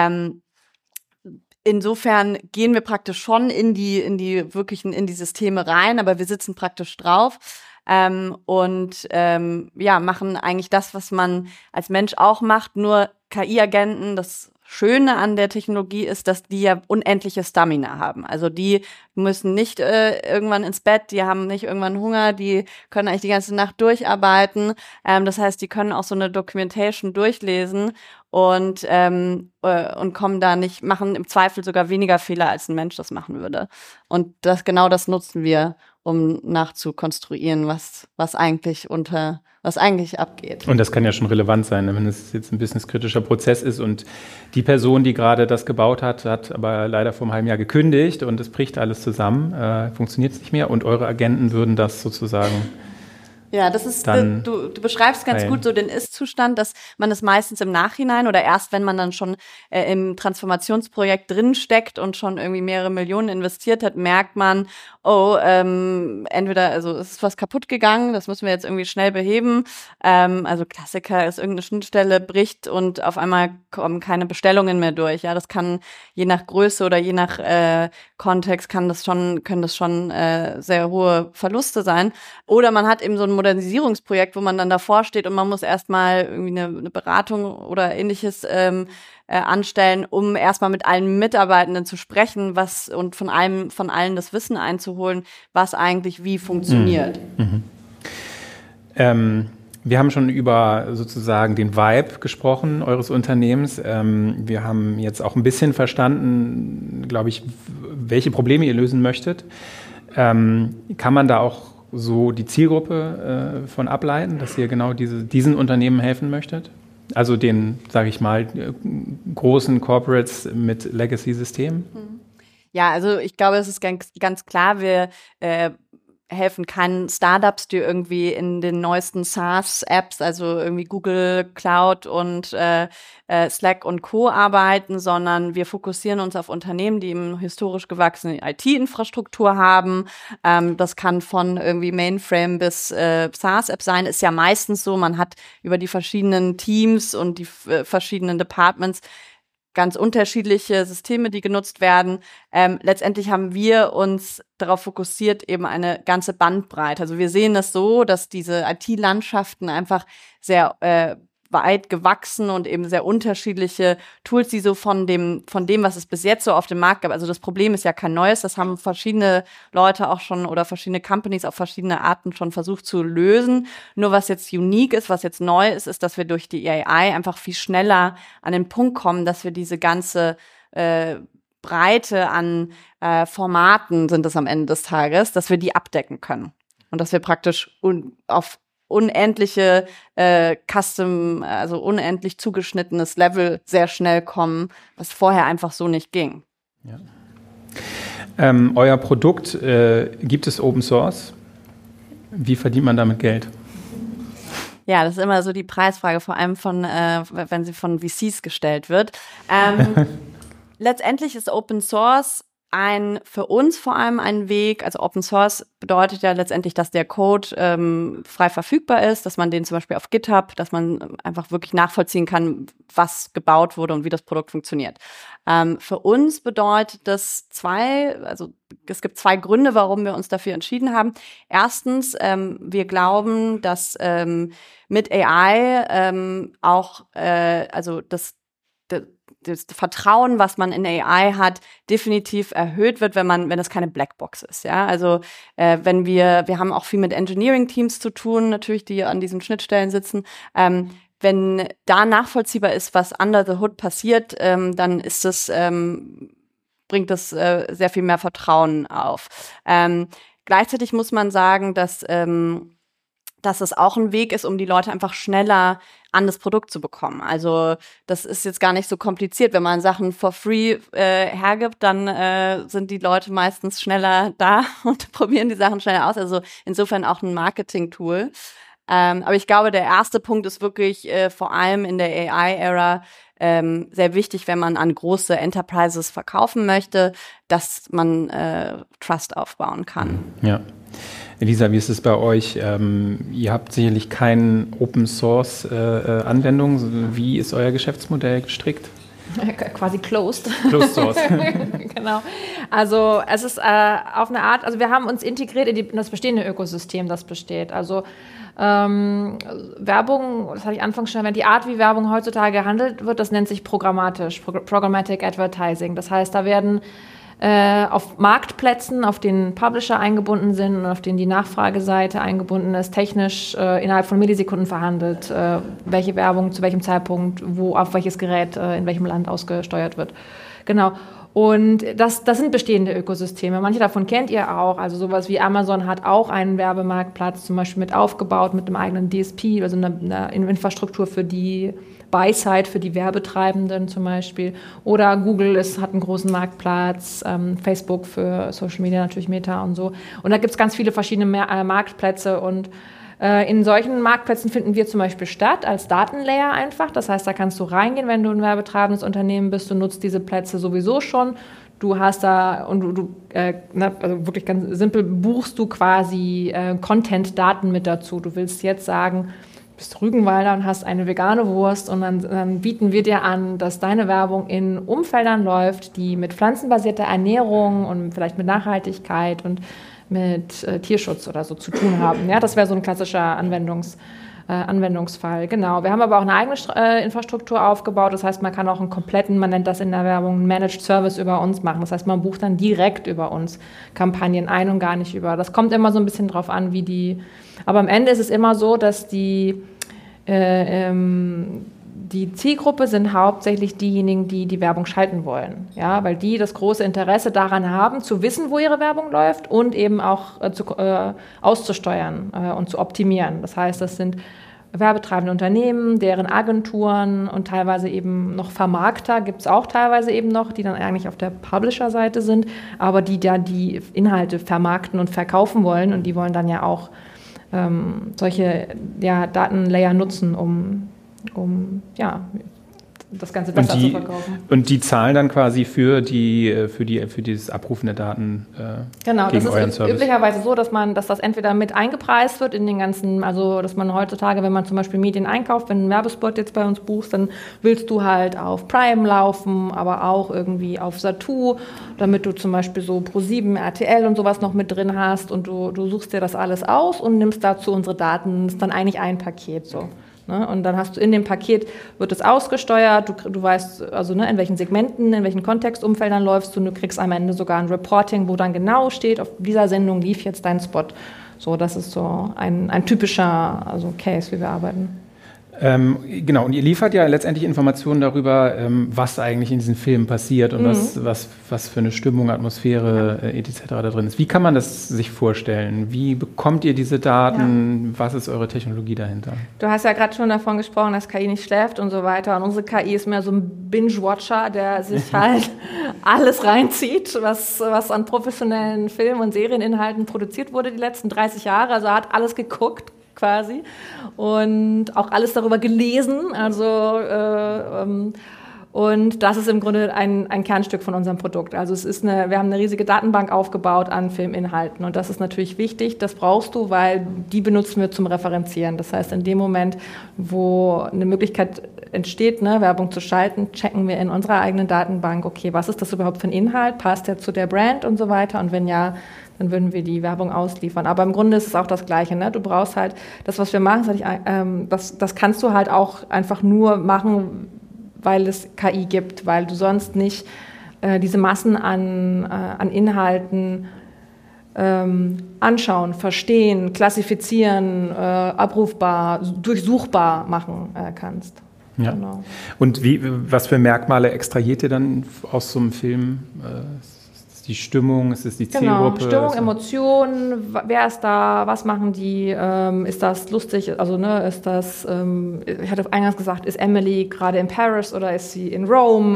Insofern gehen wir praktisch schon in die Systeme rein, aber wir sitzen praktisch drauf. Machen eigentlich das, was man als Mensch auch macht, nur KI-Agenten, das Schöne an der Technologie ist, dass die ja unendliche Stamina haben. Also die müssen nicht irgendwann ins Bett, die haben nicht irgendwann Hunger, die können eigentlich die ganze Nacht durcharbeiten. Das heißt, die können auch so eine Documentation durchlesen und kommen da nicht, machen im Zweifel sogar weniger Fehler, als ein Mensch das machen würde. Und das nutzen wir, um nachzukonstruieren, was eigentlich abgeht. Und das kann ja schon relevant sein, wenn es jetzt ein businesskritischer Prozess ist und die Person, die gerade das gebaut hat, hat aber leider vor einem halben Jahr gekündigt und es bricht alles zusammen, funktioniert es nicht mehr und eure Agenten würden das sozusagen... Ja, das ist, du beschreibst ganz gut so den Ist-Zustand, dass man es meistens im Nachhinein oder erst, wenn man dann schon im Transformationsprojekt drin steckt und schon irgendwie mehrere Millionen investiert hat, merkt man, entweder, also es ist was kaputt gegangen, das müssen wir jetzt irgendwie schnell beheben. Also Klassiker ist, irgendeine Schnittstelle bricht und auf einmal kommen keine Bestellungen mehr durch. Ja, das kann je nach Größe oder je nach Kontext können das schon sehr hohe Verluste sein. Oder man hat eben so ein Modernisierungsprojekt, wo man dann davor steht und man muss erstmal irgendwie eine Beratung oder ähnliches anstellen, um erstmal mit allen Mitarbeitenden zu sprechen, und von allen das Wissen einzuholen, was eigentlich wie funktioniert. Wir haben schon über sozusagen den Vibe gesprochen eures Unternehmens. Wir haben jetzt auch ein bisschen verstanden, glaube ich, welche Probleme ihr lösen möchtet. Kann man da auch so die Zielgruppe von ableiten, dass ihr genau diesen Unternehmen helfen möchtet? Also den, sage ich mal, großen Corporates mit Legacy-Systemen? Ja, also ich glaube, es ist ganz klar, wir helfen keinen Startups, die irgendwie in den neuesten SaaS-Apps, also irgendwie Google Cloud und Slack und Co. arbeiten, sondern wir fokussieren uns auf Unternehmen, die eben historisch gewachsene IT-Infrastruktur haben. Das kann von irgendwie Mainframe bis SaaS-App sein. Ist ja meistens so, man hat über die verschiedenen Teams und die verschiedenen Departments ganz unterschiedliche Systeme, die genutzt werden. Letztendlich haben wir uns darauf fokussiert, eben eine ganze Bandbreite. Also wir sehen das so, dass diese IT-Landschaften einfach sehr weit gewachsen und eben sehr unterschiedliche Tools, die so von dem, was es bis jetzt so auf dem Markt gab. Also das Problem ist ja kein neues, das haben verschiedene Leute auch schon oder verschiedene Companies auf verschiedene Arten schon versucht zu lösen. Nur was jetzt unique ist, was jetzt neu ist, ist, dass wir durch die AI einfach viel schneller an den Punkt kommen, dass wir diese ganze Breite an Formaten sind es am Ende des Tages, dass wir die abdecken können. Und dass wir praktisch auf unendliche also unendlich zugeschnittenes Level sehr schnell kommen, was vorher einfach so nicht ging. Ja. Euer Produkt, gibt es Open Source? Wie verdient man damit Geld? Ja, das ist immer so die Preisfrage, vor allem wenn sie von VCs gestellt wird. Letztendlich ist Open Source für uns vor allem ein Weg, also Open Source bedeutet ja letztendlich, dass der Code frei verfügbar ist, dass man den zum Beispiel auf GitHub, dass man einfach wirklich nachvollziehen kann, was gebaut wurde und wie das Produkt funktioniert. Für uns bedeutet das es gibt zwei Gründe, warum wir uns dafür entschieden haben. Erstens, wir glauben, dass mit AI das Vertrauen, was man in AI hat, definitiv erhöht wird, wenn das keine Blackbox ist. Ja, also wir haben auch viel mit Engineering-Teams zu tun, natürlich, die an diesen Schnittstellen sitzen. Wenn da nachvollziehbar ist, was under the hood passiert, dann ist bringt das sehr viel mehr Vertrauen auf. Gleichzeitig muss man sagen, dass es auch ein Weg ist, um die Leute einfach schneller an das Produkt zu bekommen. Also das ist jetzt gar nicht so kompliziert. Wenn man Sachen for free hergibt, dann sind die Leute meistens schneller da und probieren die Sachen schneller aus. Also insofern auch ein Marketing-Tool. Aber ich glaube, der erste Punkt ist wirklich vor allem in der AI-Ära sehr wichtig, wenn man an große Enterprises verkaufen möchte, dass man Trust aufbauen kann. Ja. Elisa, wie ist es bei euch? Ihr habt sicherlich keine Open-Source-Anwendung. Wie ist euer Geschäftsmodell gestrickt? Quasi closed. Closed Source. Genau. Also es ist auf eine Art, also wir haben uns integriert in das bestehende Ökosystem, das besteht. Also Werbung, das hatte ich anfangs schon erwähnt, die Art, wie Werbung heutzutage gehandelt wird, das nennt sich Programmatic Advertising. Das heißt, da werden auf Marktplätzen, auf denen Publisher eingebunden sind und auf denen die Nachfrageseite eingebunden ist, technisch innerhalb von Millisekunden verhandelt, welche Werbung zu welchem Zeitpunkt, wo, auf welches Gerät, in welchem Land ausgesteuert wird. Genau. Und das sind bestehende Ökosysteme. Manche davon kennt ihr auch. Also sowas wie Amazon hat auch einen Werbemarktplatz zum Beispiel mit aufgebaut, mit einem eigenen DSP, also einer Infrastruktur für die Buy-Side, für die Werbetreibenden zum Beispiel. Oder Google hat einen großen Marktplatz, Facebook für Social Media, natürlich Meta und so. Und da gibt es ganz viele verschiedene Marktplätze und in solchen Marktplätzen finden wir zum Beispiel statt, als Datenlayer einfach. Das heißt, da kannst du reingehen, wenn du ein werbetreibendes Unternehmen bist. Du nutzt diese Plätze sowieso schon. Du hast da, und also wirklich ganz simpel, buchst du quasi Content-Daten mit dazu. Du willst jetzt sagen, du bist Rügenwalder und hast eine vegane Wurst und dann bieten wir dir an, dass deine Werbung in Umfeldern läuft, die mit pflanzenbasierter Ernährung und vielleicht mit Nachhaltigkeit und mit Tierschutz oder so zu tun haben. Ja, das wäre so ein klassischer Anwendungsfall. Genau. Wir haben aber auch eine eigene Infrastruktur aufgebaut. Das heißt, man kann auch einen kompletten, man nennt das in der Werbung, einen Managed Service über uns machen. Das heißt, man bucht dann direkt über uns Kampagnen ein und gar nicht über. Das kommt immer so ein bisschen drauf an, aber am Ende ist es immer so, dass die Zielgruppe sind hauptsächlich diejenigen, die die Werbung schalten wollen, ja, weil die das große Interesse daran haben, zu wissen, wo ihre Werbung läuft und eben auch auszusteuern und zu optimieren. Das heißt, das sind werbetreibende Unternehmen, deren Agenturen und teilweise eben noch Vermarkter gibt es auch teilweise eben noch, die dann eigentlich auf der Publisher-Seite sind, aber die da die Inhalte vermarkten und verkaufen wollen und die wollen dann ja auch solche Datenlayer nutzen, um das Ganze besser zu verkaufen. Und die zahlen dann quasi für dieses Abrufen der Daten genau, gegen euren das ist Service? Üblicherweise so, dass das entweder mit eingepreist wird in den ganzen, also dass man heutzutage, wenn man zum Beispiel Medien einkauft, wenn du einen Werbespot jetzt bei uns buchst, dann willst du halt auf Prime laufen, aber auch irgendwie auf Sat.2, damit du zum Beispiel so Pro7, RTL und sowas noch mit drin hast und du suchst dir das alles aus und nimmst dazu unsere Daten, das ist dann eigentlich ein Paket so. Ne? Und dann hast du in dem Paket, wird es ausgesteuert, du weißt, also in welchen Segmenten, in welchen Kontextumfeldern läufst du und du kriegst am Ende sogar ein Reporting, wo dann genau steht, auf dieser Sendung lief jetzt dein Spot. So, das ist so ein typischer Case, wie wir arbeiten. Genau, und ihr liefert ja letztendlich Informationen darüber, was eigentlich in diesen Filmen passiert und was für eine Stimmung, Atmosphäre etc. da drin ist. Wie kann man das sich vorstellen? Wie bekommt ihr diese Daten? Ja. Was ist eure Technologie dahinter? Du hast ja gerade schon davon gesprochen, dass KI nicht schläft und so weiter. Und unsere KI ist mehr so ein Binge-Watcher, der sich halt alles reinzieht, was an professionellen Film- und Serieninhalten produziert wurde die letzten 30 Jahre. Also er hat alles geguckt, quasi, und auch alles darüber gelesen, und das ist im Grunde ein Kernstück von unserem Produkt. Also wir haben eine riesige Datenbank aufgebaut an Filminhalten und das ist natürlich wichtig, das brauchst du, weil die benutzen wir zum Referenzieren. Das heißt, in dem Moment, wo eine Möglichkeit entsteht, Werbung zu schalten, checken wir in unserer eigenen Datenbank, okay, was ist das überhaupt für ein Inhalt, passt der zu der Brand und so weiter, und wenn ja, dann würden wir die Werbung ausliefern. Aber im Grunde ist es auch das Gleiche. Du brauchst halt, das, was wir machen, das kannst du halt auch einfach nur machen, weil es KI gibt, weil du sonst nicht diese Massen an Inhalten anschauen, verstehen, klassifizieren, abrufbar, durchsuchbar machen kannst. Ja. Genau. Und was für Merkmale extrahiert ihr dann aus so einem Film? Die Stimmung, ist es die Zielgruppe? Genau, Stimmung, Emotionen, wer ist da, was machen die, ist das lustig, also ist das, ich hatte eingangs gesagt, ist Emily gerade in Paris oder ist sie in Rome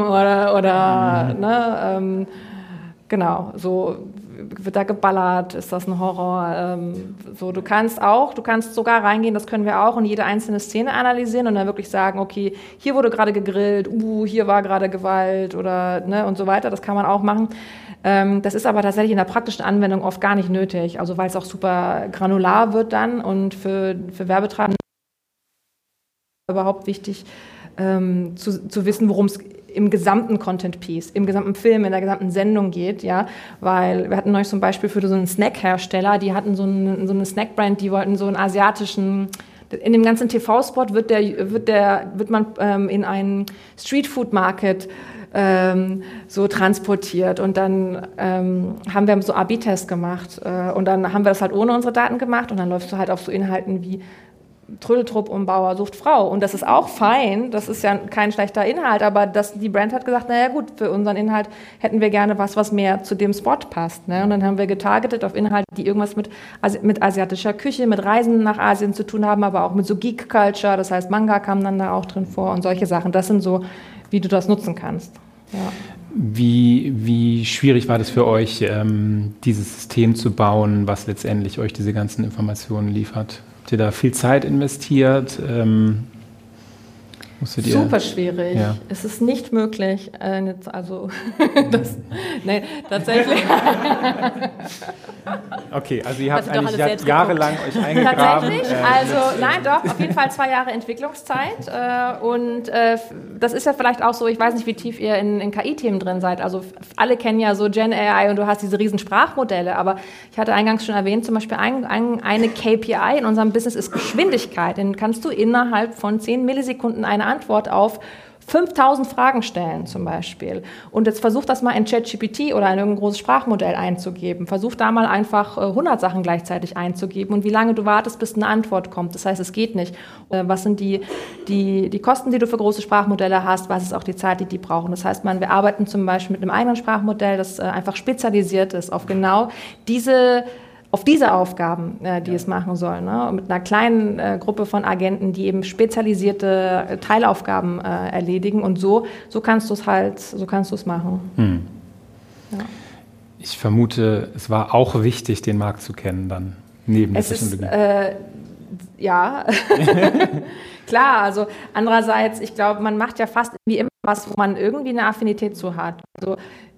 genau, so wird da geballert, ist das ein Horror, du kannst sogar reingehen, das können wir auch, und jede einzelne Szene analysieren und dann wirklich sagen, okay, hier wurde gerade gegrillt, hier war gerade Gewalt oder und so weiter, das kann man auch machen. Das ist aber tatsächlich in der praktischen Anwendung oft gar nicht nötig, also weil es auch super granular wird dann, und für Werbetreibende überhaupt wichtig zu wissen, worum es im gesamten Content-Piece, im gesamten Film, in der gesamten Sendung geht, ja, weil wir hatten neulich zum Beispiel für so einen Snackhersteller, die hatten so eine Snackbrand, die wollten so einen asiatischen, in dem ganzen TV-Spot wird man in einen Streetfood-Market so transportiert, und dann haben wir so A/B-Tests gemacht und dann haben wir das halt ohne unsere Daten gemacht, und dann läufst du halt auf so Inhalten wie Trödeltrupp und Bauer sucht Frau, und das ist auch fein, das ist ja kein schlechter Inhalt, aber die Brand hat gesagt, naja gut, für unseren Inhalt hätten wir gerne was mehr zu dem Spot passt, und dann haben wir getargetet auf Inhalte, die irgendwas mit asiatischer Küche, mit Reisen nach Asien zu tun haben, aber auch mit so Geek-Culture, das heißt Manga kam dann da auch drin vor und solche Sachen, das sind so, wie du das nutzen kannst. Ja. Wie schwierig war das für euch, dieses System zu bauen, was letztendlich euch diese ganzen Informationen liefert? Habt ihr da viel Zeit investiert? Super schwierig. Ja. Es ist nicht möglich. Nee, tatsächlich. Okay, also ihr habt eigentlich jahrelang euch eingegraben. Tatsächlich? Nein, doch, auf jeden Fall 2 Jahre Entwicklungszeit. Und das ist ja vielleicht auch so, ich weiß nicht, wie tief ihr in KI-Themen drin seid. Also alle kennen ja so Gen AI und du hast diese riesen Sprachmodelle. Aber ich hatte eingangs schon erwähnt, zum Beispiel eine KPI in unserem Business ist Geschwindigkeit. Den kannst du innerhalb von 10 Millisekunden eine Antwort auf 5000 Fragen stellen zum Beispiel. Und jetzt versuch das mal in ChatGPT oder in irgendein großes Sprachmodell einzugeben. Versuch da mal einfach 100 Sachen gleichzeitig einzugeben und wie lange du wartest, bis eine Antwort kommt. Das heißt, es geht nicht. Was sind die Kosten, die du für große Sprachmodelle hast? Was ist auch die Zeit, die brauchen? Das heißt, wir arbeiten zum Beispiel mit einem eigenen Sprachmodell, das einfach spezialisiert ist auf genau diese auf diese Aufgaben, die es machen soll, ne? Mit einer kleinen Gruppe von Agenten, die eben spezialisierte Teilaufgaben erledigen. Und so kannst du es machen. Ja. Ich vermute, es war auch wichtig, den Markt zu kennen dann, neben der Technologie. Ja, klar, also andererseits, ich glaube, man macht ja fast irgendwie immer was, wo man irgendwie eine Affinität zu hat. Also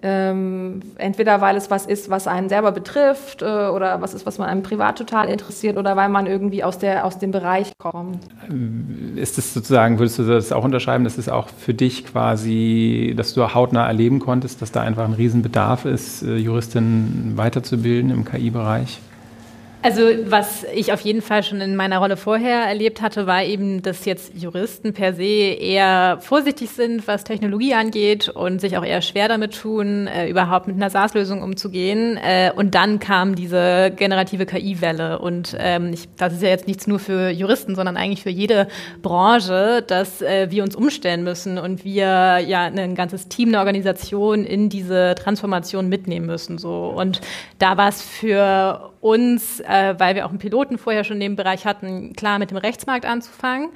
entweder weil es was ist, was einen selber betrifft oder was ist, was man einem privat total interessiert oder weil man irgendwie aus dem Bereich kommt. Ist es sozusagen, würdest du das auch unterschreiben, dass es auch für dich quasi, dass du hautnah erleben konntest, dass da einfach ein Riesenbedarf ist, Juristinnen weiterzubilden im KI-Bereich? Also was ich auf jeden Fall schon in meiner Rolle vorher erlebt hatte, war eben, dass jetzt Juristen per se eher vorsichtig sind, was Technologie angeht und sich auch eher schwer damit tun, überhaupt mit einer SaaS-Lösung umzugehen. Und dann kam diese generative KI-Welle. Und das ist ja jetzt nichts nur für Juristen, sondern eigentlich für jede Branche, dass wir uns umstellen müssen und wir ja ein ganzes Team, eine Organisation in diese Transformation mitnehmen müssen. So. Und da war es für uns, weil wir auch einen Piloten vorher schon in dem Bereich hatten, klar mit dem Rechtsmarkt anzufangen.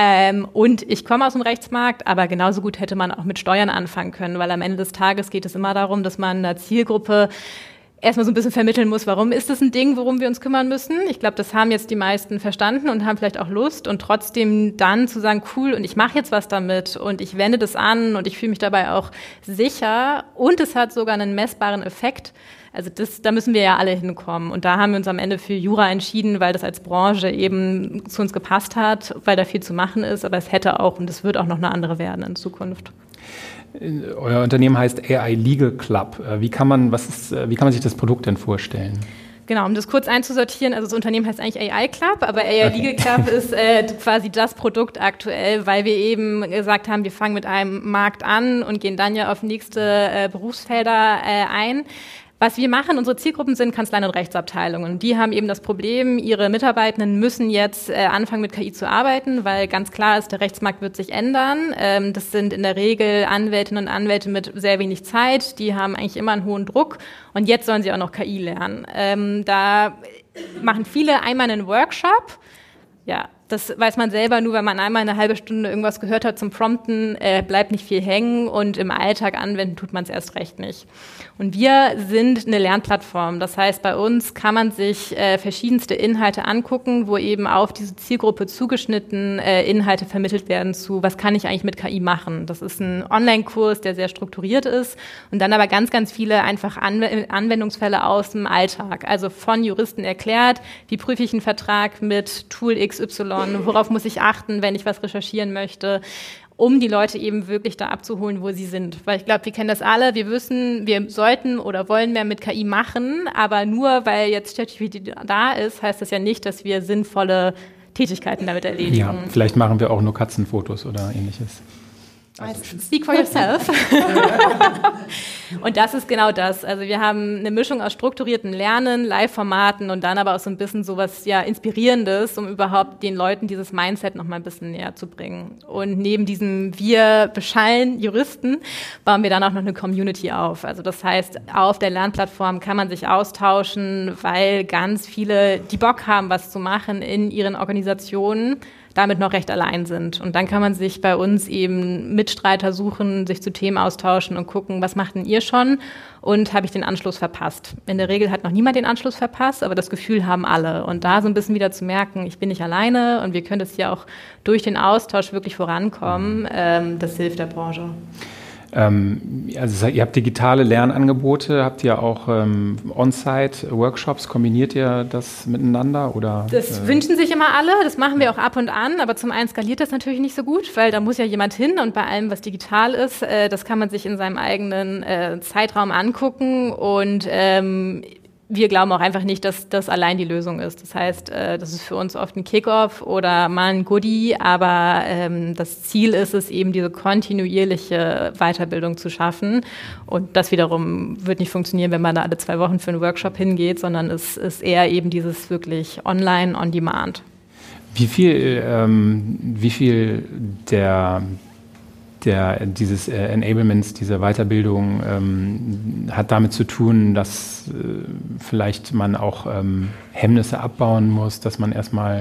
Und ich komme aus dem Rechtsmarkt, aber genauso gut hätte man auch mit Steuern anfangen können, weil am Ende des Tages geht es immer darum, dass man einer Zielgruppe erstmal so ein bisschen vermitteln muss, warum ist das ein Ding, worum wir uns kümmern müssen. Ich glaube, das haben jetzt die meisten verstanden und haben vielleicht auch Lust und trotzdem dann zu sagen, cool, und ich mache jetzt was damit und ich wende das an und ich fühle mich dabei auch sicher und es hat sogar einen messbaren Effekt. Also da müssen wir ja alle hinkommen. Und da haben wir uns am Ende für Jura entschieden, weil das als Branche eben zu uns gepasst hat, weil da viel zu machen ist. Aber es hätte auch und es wird auch noch eine andere werden in Zukunft. Euer Unternehmen heißt AI Legal Club. Wie kann man sich das Produkt denn vorstellen? Genau, um das kurz einzusortieren, also das Unternehmen heißt eigentlich AI Club, aber AI Legal Club ist quasi das Produkt aktuell, weil wir eben gesagt haben, wir fangen mit einem Markt an und gehen dann ja auf nächste Berufsfelder ein. Was wir machen, unsere Zielgruppen sind Kanzleien und Rechtsabteilungen. Die haben eben das Problem, ihre Mitarbeitenden müssen jetzt anfangen mit KI zu arbeiten, weil ganz klar ist, der Rechtsmarkt wird sich ändern. Das sind in der Regel Anwältinnen und Anwälte mit sehr wenig Zeit. Die haben eigentlich immer einen hohen Druck und jetzt sollen sie auch noch KI lernen. Da machen viele einmal einen Workshop. Ja, das weiß man selber nur, wenn man einmal eine halbe Stunde irgendwas gehört hat zum Prompten, bleibt nicht viel hängen und im Alltag anwenden tut man es erst recht nicht. Und wir sind eine Lernplattform. Das heißt, bei uns kann man sich verschiedenste Inhalte angucken, wo eben auf diese Zielgruppe zugeschnitten Inhalte vermittelt werden zu, was kann ich eigentlich mit KI machen? Das ist ein Online-Kurs, der sehr strukturiert ist und dann aber ganz, ganz viele einfach Anwendungsfälle aus dem Alltag. Also von Juristen erklärt, wie prüfe ich einen Vertrag mit Tool XY, worauf muss ich achten, wenn ich was recherchieren möchte, um die Leute eben wirklich da abzuholen, wo sie sind. Weil ich glaube, wir kennen das alle, wir wissen, wir sollten oder wollen mehr mit KI machen, aber nur weil jetzt ChatGPT da ist, heißt das ja nicht, dass wir sinnvolle Tätigkeiten damit erledigen. Ja, vielleicht machen wir auch nur Katzenfotos oder ähnliches. Also, speak for yourself. Und das ist genau das. Also wir haben eine Mischung aus strukturierten Lernen, Live-Formaten und dann aber auch so ein bisschen sowas ja Inspirierendes, um überhaupt den Leuten dieses Mindset noch mal ein bisschen näher zu bringen. Und neben diesem wir beschallen Juristen bauen wir dann auch noch eine Community auf. Also das heißt, auf der Lernplattform kann man sich austauschen, weil ganz viele, die Bock haben, was zu machen in ihren Organisationen, damit noch recht allein sind. Und dann kann man sich bei uns eben Mitstreiter suchen, sich zu Themen austauschen und gucken, was macht denn ihr schon und habe ich den Anschluss verpasst. In der Regel hat noch niemand den Anschluss verpasst, aber das Gefühl haben alle. Und da so ein bisschen wieder zu merken, ich bin nicht alleine und wir können das hier auch durch den Austausch wirklich vorankommen, das hilft der Branche. Also ihr habt digitale Lernangebote, habt ihr auch On-Site-Workshops, kombiniert ihr das miteinander? Oder, das wünschen sich immer alle, das machen wir auch ab und an, aber zum einen skaliert das natürlich nicht so gut, weil da muss ja jemand hin und bei allem, was digital ist, das kann man sich in seinem eigenen Zeitraum angucken und wir glauben auch einfach nicht, dass das allein die Lösung ist. Das heißt, das ist für uns oft ein Kickoff oder mal ein Goodie, aber das Ziel ist es eben, diese kontinuierliche Weiterbildung zu schaffen. Und das wiederum wird nicht funktionieren, wenn man da alle 2 Wochen für einen Workshop hingeht, sondern es ist eher eben dieses wirklich online, on demand. Wie viel dieses Enablements, diese Weiterbildung hat damit zu tun, dass vielleicht man auch Hemmnisse abbauen muss, dass man erstmal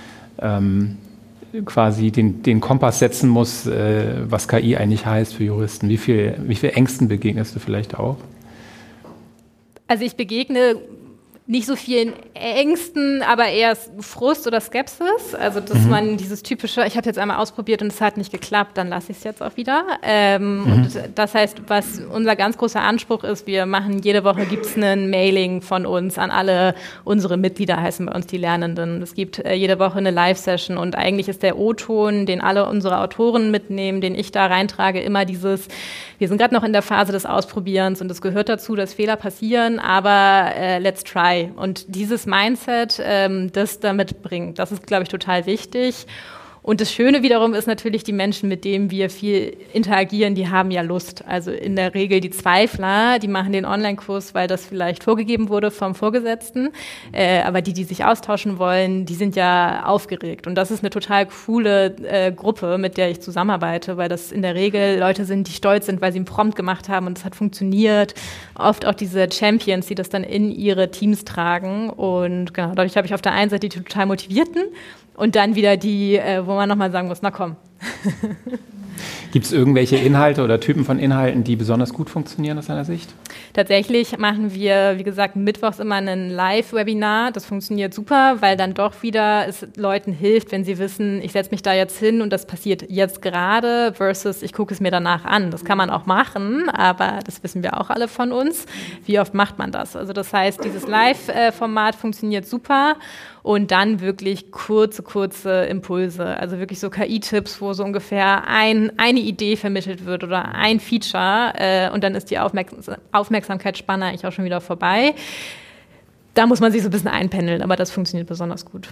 quasi den Kompass setzen muss, was KI eigentlich heißt für Juristen. Wie viel Ängsten begegnest du vielleicht auch? Also ich begegne nicht so vielen Ängsten, aber eher Frust oder Skepsis. Also dass man dieses typische, ich habe jetzt einmal ausprobiert und es hat nicht geklappt, dann lasse ich es jetzt auch wieder. Und das heißt, was unser ganz großer Anspruch ist, wir machen jede Woche gibt's ein Mailing von uns an alle unsere Mitglieder, heißen bei uns die Lernenden. Es gibt jede Woche eine Live-Session und eigentlich ist der O-Ton, den alle unsere Autoren mitnehmen, den ich da reintrage, immer dieses, wir sind gerade noch in der Phase des Ausprobierens und es gehört dazu, dass Fehler passieren, aber let's try. Und dieses Mindset, das da mitbringt, das ist, glaube ich, total wichtig. Und das Schöne wiederum ist natürlich, die Menschen, mit denen wir viel interagieren, die haben ja Lust. Also in der Regel die Zweifler, die machen den Online-Kurs, weil das vielleicht vorgegeben wurde vom Vorgesetzten. Aber die sich austauschen wollen, die sind ja aufgeregt. Und das ist eine total coole Gruppe, mit der ich zusammenarbeite, weil das in der Regel Leute sind, die stolz sind, weil sie einen Prompt gemacht haben und es hat funktioniert. Oft auch diese Champions, die das dann in ihre Teams tragen. Und genau, dadurch habe ich auf der einen Seite die total Motivierten und dann wieder die, wo man nochmal sagen muss, na komm. Gibt es irgendwelche Inhalte oder Typen von Inhalten, die besonders gut funktionieren aus deiner Sicht? Tatsächlich machen wir, wie gesagt, mittwochs immer ein Live-Webinar. Das funktioniert super, weil dann doch wieder es Leuten hilft, wenn sie wissen, ich setze mich da jetzt hin und das passiert jetzt gerade versus ich gucke es mir danach an. Das kann man auch machen, aber das wissen wir auch alle von uns. Wie oft macht man das? Also das heißt, dieses Live-Format funktioniert super. Und dann wirklich kurze Impulse, also wirklich so KI-Tipps, wo so ungefähr eine Idee vermittelt wird oder ein Feature und dann ist die Aufmerksamkeitsspanne eigentlich auch schon wieder vorbei. Da muss man sich so ein bisschen einpendeln, aber das funktioniert besonders gut.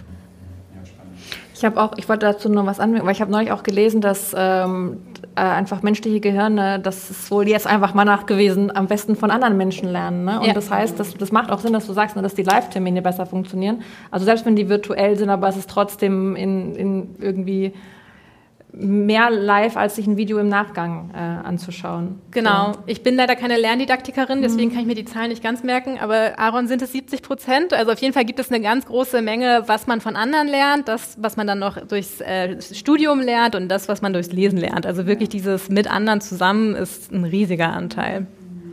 Ich wollte dazu noch was anmerken, weil ich habe neulich auch gelesen, dass einfach menschliche Gehirne, das ist wohl jetzt einfach mal nachgewiesen, am besten von anderen Menschen lernen. Ne? Und das heißt, das macht auch Sinn, dass du sagst, dass die Live-Termine besser funktionieren. Also selbst wenn die virtuell sind, aber es ist trotzdem in irgendwie mehr live, als sich ein Video im Nachgang anzuschauen. Genau. So. Ich bin leider keine Lerndidaktikerin, deswegen kann ich mir die Zahlen nicht ganz merken, aber Aaron, sind es 70%? Also auf jeden Fall gibt es eine ganz große Menge, was man von anderen lernt, das, was man dann noch durchs Studium lernt und das, was man durchs Lesen lernt. Also wirklich dieses mit anderen zusammen ist ein riesiger Anteil.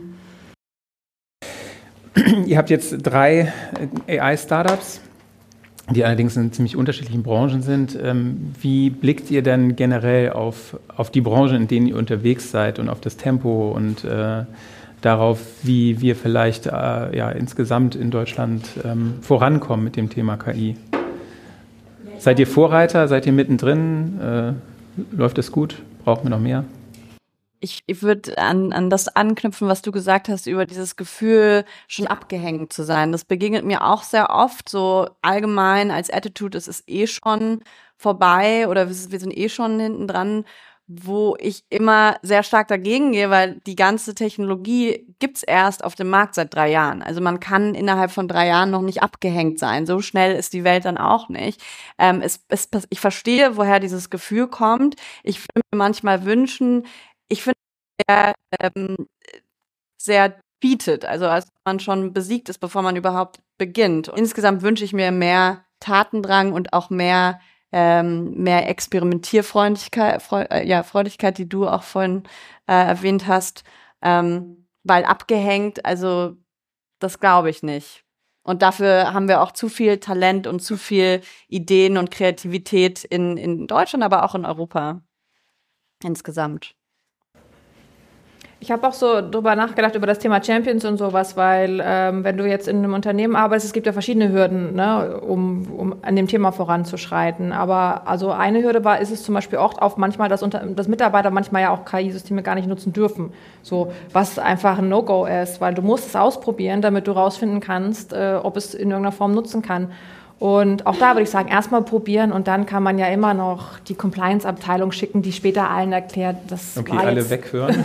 Ihr habt jetzt 3 AI-Startups, die allerdings in ziemlich unterschiedlichen Branchen sind. Wie blickt ihr denn generell auf die Branchen, in denen ihr unterwegs seid und auf das Tempo und darauf, wie wir vielleicht insgesamt in Deutschland vorankommen mit dem Thema KI? Seid ihr Vorreiter? Seid ihr mittendrin? Läuft es gut? Brauchen wir noch mehr? Ich würde an das anknüpfen, was du gesagt hast, über dieses Gefühl, schon abgehängt zu sein. Das begegnet mir auch sehr oft, so allgemein als Attitude, es ist eh schon vorbei oder wir sind eh schon hinten dran, wo ich immer sehr stark dagegen gehe, weil die ganze Technologie gibt's erst auf dem Markt seit 3 Jahren. Also man kann innerhalb von 3 Jahren noch nicht abgehängt sein. So schnell ist die Welt dann auch nicht. Ich verstehe, woher dieses Gefühl kommt. Ich würde mir manchmal wünschen, ich finde sehr bietet, also als man schon besiegt ist, bevor man überhaupt beginnt. Und insgesamt wünsche ich mir mehr Tatendrang und auch mehr Experimentierfreudigkeit, Freudigkeit, die du auch vorhin erwähnt hast, weil abgehängt, also das glaube ich nicht. Und dafür haben wir auch zu viel Talent und zu viel Ideen und Kreativität in Deutschland, aber auch in Europa insgesamt. Ich habe auch so drüber nachgedacht, über das Thema Champions und sowas, weil wenn du jetzt in einem Unternehmen arbeitest, es gibt ja verschiedene Hürden, ne, um an dem Thema voranzuschreiten. Aber also eine Hürde ist es zum Beispiel auch manchmal, dass Mitarbeiter manchmal ja auch KI-Systeme gar nicht nutzen dürfen. So, was einfach ein No-Go ist, weil du musst es ausprobieren, damit du rausfinden kannst, ob es in irgendeiner Form nutzen kann. Und auch da würde ich sagen, erstmal probieren und dann kann man ja immer noch die Compliance-Abteilung schicken, die später allen erklärt, das okay, war alle jetzt weghören.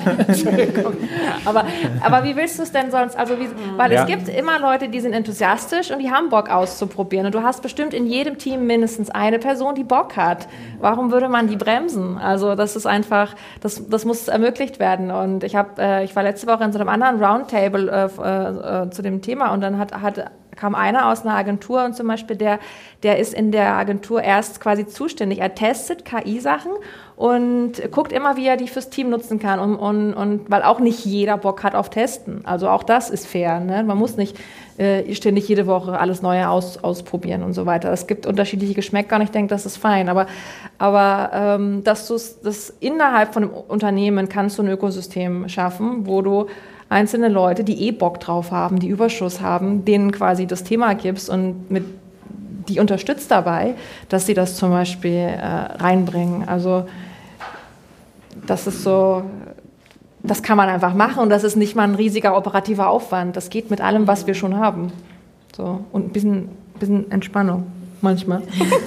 aber wie willst du es denn sonst? Also weil es gibt immer Leute, die sind enthusiastisch und die haben Bock auszuprobieren. Und du hast bestimmt in jedem Team mindestens eine Person, die Bock hat. Warum würde man die bremsen? Also das ist einfach, das muss ermöglicht werden. Und ich war letzte Woche in so einem anderen Roundtable zu dem Thema und dann kam einer aus einer Agentur und zum Beispiel der ist in der Agentur erst quasi zuständig. Er testet KI-Sachen und guckt immer, wie er die fürs Team nutzen kann und weil auch nicht jeder Bock hat auf Testen. Also auch das ist fair. Ne? Man muss nicht ständig jede Woche alles Neue ausprobieren und so weiter. Es gibt unterschiedliche Geschmäcker und ich denke, das ist fein. Aber dass du das innerhalb von einem Unternehmen kannst du ein Ökosystem schaffen, wo du einzelne Leute, die Bock drauf haben, die Überschuss haben, denen quasi das Thema gibst und die unterstützt dabei, dass sie das zum Beispiel reinbringen. Also das ist so, das kann man einfach machen und das ist nicht mal ein riesiger operativer Aufwand. Das geht mit allem, was wir schon haben. So, und ein bisschen Entspannung manchmal.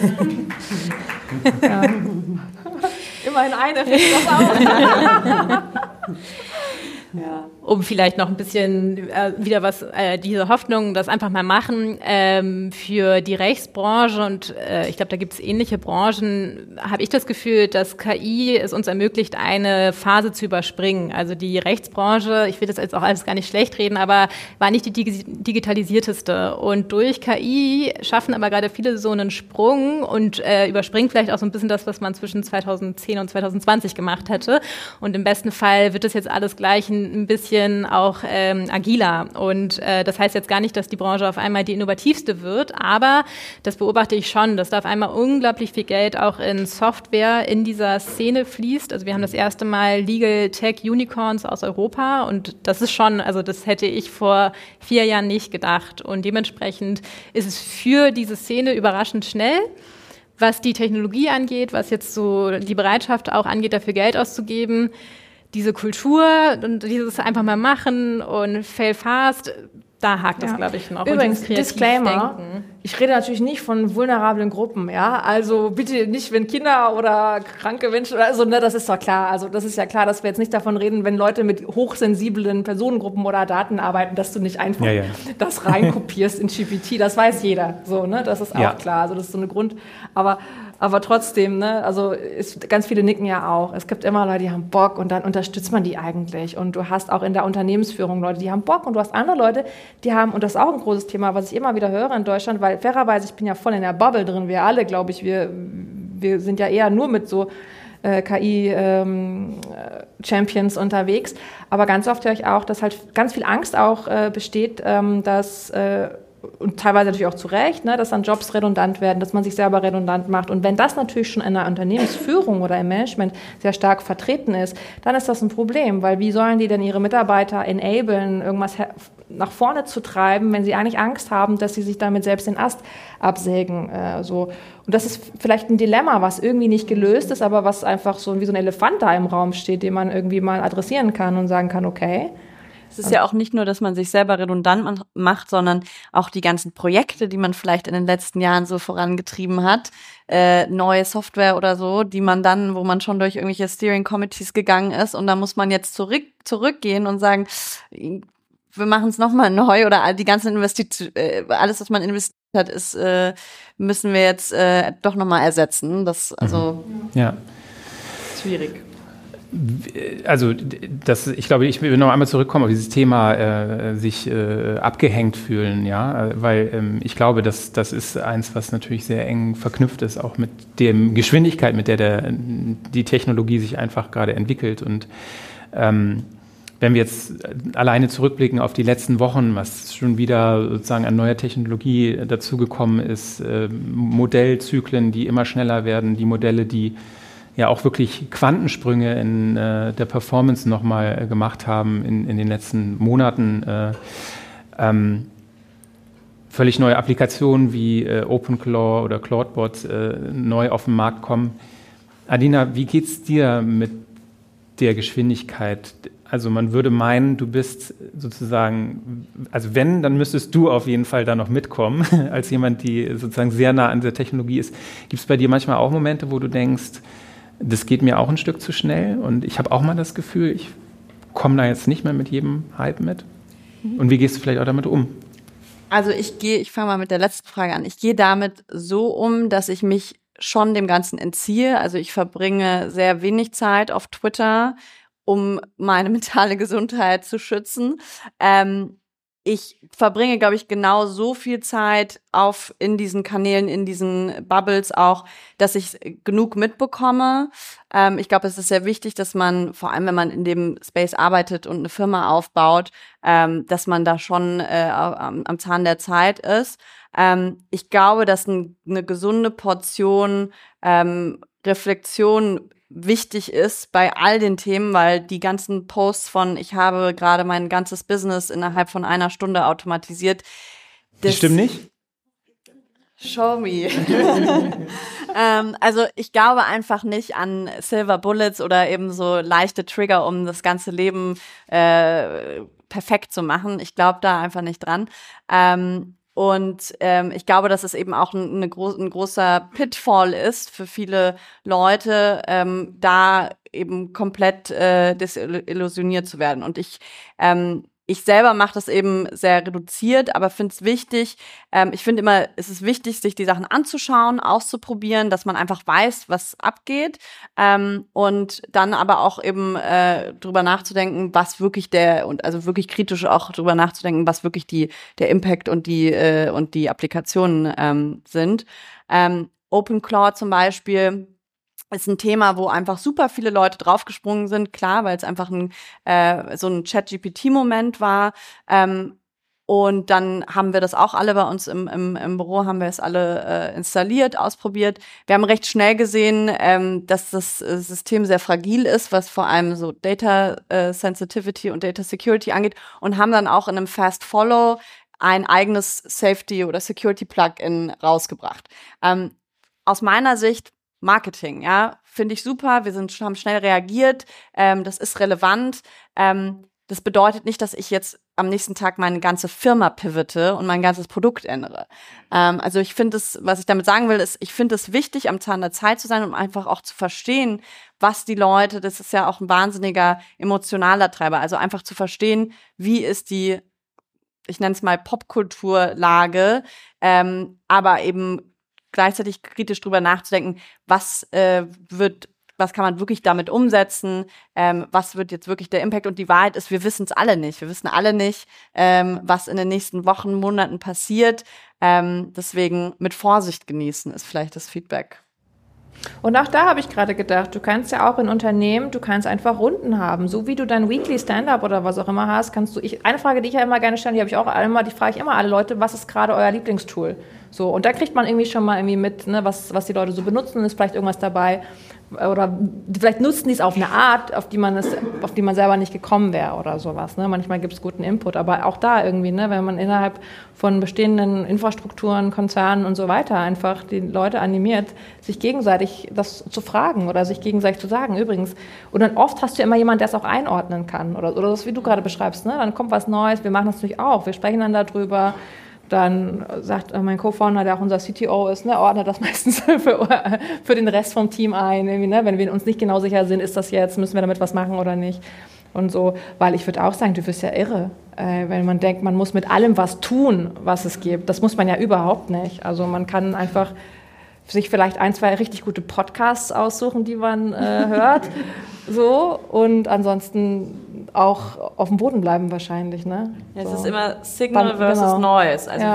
Ja. Immerhin eine fängt das auch. Ja. Um vielleicht noch ein bisschen wieder diese Hoffnung, das einfach mal machen, für die Rechtsbranche und ich glaube, da gibt es ähnliche Branchen, habe ich das Gefühl, dass KI es uns ermöglicht, eine Phase zu überspringen. Also die Rechtsbranche, ich will das jetzt auch alles gar nicht schlecht reden, aber war nicht die digitalisierteste. Und durch KI schaffen aber gerade viele so einen Sprung und überspringen vielleicht auch so ein bisschen das, was man zwischen 2010 und 2020 gemacht hätte. Und im besten Fall wird es jetzt alles gleich ein bisschen auch agiler. Und das heißt jetzt gar nicht, dass die Branche auf einmal die innovativste wird, aber das beobachte ich schon, dass da auf einmal unglaublich viel Geld auch in Software in dieser Szene fließt. Also wir haben das erste Mal Legal Tech Unicorns aus Europa und das ist schon, also das hätte ich vor 4 Jahren nicht gedacht. Und dementsprechend ist es für diese Szene überraschend schnell, was die Technologie angeht, was jetzt so die Bereitschaft auch angeht, dafür Geld auszugeben. Diese Kultur und dieses einfach mal machen und fail fast, da hakt es, glaube ich, noch. Übrigens, Disclaimer, ich rede natürlich nicht von vulnerablen Gruppen, ja, also bitte nicht, wenn Kinder oder kranke Menschen oder so, ne, das ist doch klar, also das ist ja klar, dass wir jetzt nicht davon reden, wenn Leute mit hochsensiblen Personengruppen oder Daten arbeiten, dass du nicht einfach das reinkopierst in GPT, das weiß jeder, so, ne, das ist auch klar, also das ist so eine aber trotzdem, ne, also ganz viele nicken ja auch. Es gibt immer Leute, die haben Bock und dann unterstützt man die eigentlich. Und du hast auch in der Unternehmensführung Leute, die haben Bock und du hast andere Leute, die haben, und das ist auch ein großes Thema, was ich immer wieder höre in Deutschland, weil fairerweise, ich bin ja voll in der Bubble drin, wir alle, glaube ich, wir sind ja eher nur mit so KI-Champions unterwegs. Aber ganz oft höre ich auch, dass halt ganz viel Angst auch besteht, dass und teilweise natürlich auch zu Recht, ne, dass dann Jobs redundant werden, dass man sich selber redundant macht. Und wenn das natürlich schon in der Unternehmensführung oder im Management sehr stark vertreten ist, dann ist das ein Problem, weil wie sollen die denn ihre Mitarbeiter enablen, irgendwas nach vorne zu treiben, wenn sie eigentlich Angst haben, dass sie sich damit selbst den Ast absägen. So. Und das ist vielleicht ein Dilemma, was irgendwie nicht gelöst ist, aber was einfach so wie so ein Elefant da im Raum steht, den man irgendwie mal adressieren kann und sagen kann, okay, es ist ja auch nicht nur, dass man sich selber redundant macht, sondern auch die ganzen Projekte, die man vielleicht in den letzten Jahren so vorangetrieben hat, neue Software oder so, die man dann, wo man schon durch irgendwelche Steering Committees gegangen ist und da muss man jetzt zurückgehen und sagen, wir machen es nochmal neu oder die ganzen alles, was man investiert hat, ist, müssen wir jetzt doch nochmal ersetzen. Das, also, schwierig. Also ich glaube, ich will noch einmal zurückkommen auf dieses Thema sich abgehängt fühlen, ja, weil ich glaube, das ist eins, was natürlich sehr eng verknüpft ist, auch mit der Geschwindigkeit, mit der die Technologie sich einfach gerade entwickelt. Und wenn wir jetzt alleine zurückblicken auf die letzten Wochen, was schon wieder sozusagen an neuer Technologie dazugekommen ist, Modellzyklen, die immer schneller werden, die Modelle, die ja auch wirklich Quantensprünge in der Performance nochmal gemacht haben in den letzten Monaten. Völlig neue Applikationen wie OpenClaw oder Claudebot neu auf den Markt kommen. Adina, wie geht's dir mit der Geschwindigkeit Also man würde meinen, du bist sozusagen, also wenn, dann müsstest du auf jeden Fall da noch mitkommen, als jemand, die sozusagen sehr nah an der Technologie ist. Gibt es bei dir manchmal auch Momente, wo du denkst, das geht mir auch ein Stück zu schnell und ich habe auch mal das Gefühl, ich komme da jetzt nicht mehr mit jedem Hype mit? Und wie gehst du vielleicht auch damit um? Also ich fange mal mit der letzten Frage an. Ich gehe damit so um, dass ich mich schon dem Ganzen entziehe. Also ich verbringe sehr wenig Zeit auf Twitter, um meine mentale Gesundheit zu schützen. Ich verbringe, glaube ich, genau so viel Zeit in diesen Kanälen, in diesen Bubbles auch, dass ich genug mitbekomme. Ich glaube, es ist sehr wichtig, dass man, vor allem wenn man in dem Space arbeitet und eine Firma aufbaut, dass man da schon am Zahn der Zeit ist. Ich glaube, dass eine gesunde Portion Reflexion wichtig ist bei all den Themen, weil die ganzen Posts von ich habe gerade mein ganzes Business innerhalb von einer Stunde automatisiert. Die stimmen nicht? Show me. Also ich glaube einfach nicht an Silver Bullets oder eben so leichte Trigger, um das ganze Leben perfekt zu machen. Ich glaube da einfach nicht dran. Und ich glaube, dass es eben auch ein großer Pitfall ist für viele Leute, da eben komplett desillusioniert zu werden. Und ich selber mache das eben sehr reduziert, aber finde es wichtig. Ich finde immer, es ist wichtig, sich die Sachen anzuschauen, auszuprobieren, dass man einfach weiß, was abgeht. Und dann aber auch eben drüber nachzudenken, was wirklich also wirklich kritisch auch drüber nachzudenken, was wirklich der Impact und die Applikationen sind. OpenClaw zum Beispiel ist ein Thema, wo einfach super viele Leute draufgesprungen sind, klar, weil es einfach so ein Chat-GPT-Moment war. Und dann haben wir das auch alle bei uns im Büro, haben wir es alle installiert, ausprobiert. Wir haben recht schnell gesehen, dass das System sehr fragil ist, was vor allem so Data Sensitivity und Data Security angeht, und haben dann auch in einem Fast Follow ein eigenes Safety- oder Security-Plugin rausgebracht. Aus meiner Sicht Marketing, ja, finde ich super. Wir haben schnell reagiert. Das ist relevant. Das bedeutet nicht, dass ich jetzt am nächsten Tag meine ganze Firma pivote und mein ganzes Produkt ändere. Also ich finde was ich damit sagen will, ist, ich finde es wichtig, am Zahn der Zeit zu sein, um einfach auch zu verstehen, was die Leute, das ist ja auch ein wahnsinniger emotionaler Treiber, also einfach zu verstehen, wie ist die, ich nenne es mal Popkulturlage, aber eben gleichzeitig kritisch drüber nachzudenken, was kann man wirklich damit umsetzen, was wird jetzt wirklich der Impact, und die Wahrheit ist, wir wissen es alle nicht. Wir wissen alle nicht, was in den nächsten Wochen, Monaten passiert. Deswegen mit Vorsicht genießen ist vielleicht das Feedback. Und auch da habe ich gerade gedacht, du kannst ja auch in Unternehmen, du kannst einfach Runden haben. So wie du dein Weekly Stand-up oder was auch immer hast, kannst du, eine Frage, die ich ja immer gerne stelle, die frage ich immer alle Leute, was ist gerade euer Lieblingstool? So, und da kriegt man irgendwie schon mal irgendwie mit, ne, was die Leute so benutzen, ist vielleicht irgendwas dabei. Oder vielleicht nutzen die es auf eine Art, auf die man selber nicht gekommen wäre oder sowas. Ne? Manchmal gibt es guten Input, aber auch da irgendwie, ne, wenn man innerhalb von bestehenden Infrastrukturen, Konzernen und so weiter einfach die Leute animiert, sich gegenseitig das zu fragen oder sich gegenseitig zu sagen, übrigens. Und dann oft hast du ja immer jemanden, der es auch einordnen kann oder das, wie du gerade beschreibst. Ne? Dann kommt was Neues, wir machen das natürlich auch, wir sprechen dann darüber. Dann sagt mein Co-Founder, der auch unser CTO ist, ne, ordnet das meistens für den Rest vom Team ein. Ne? Wenn wir uns nicht genau sicher sind, ist das jetzt, müssen wir damit was machen oder nicht. Und so, weil ich würde auch sagen, du bist ja irre, wenn man denkt, man muss mit allem was tun, was es gibt. Das muss man ja überhaupt nicht. Also man kann einfach sich vielleicht 1, 2 richtig gute Podcasts aussuchen, die man hört, so, und ansonsten auch auf dem Boden bleiben wahrscheinlich, ne? Ja, es ist immer Signal versus Noise. Also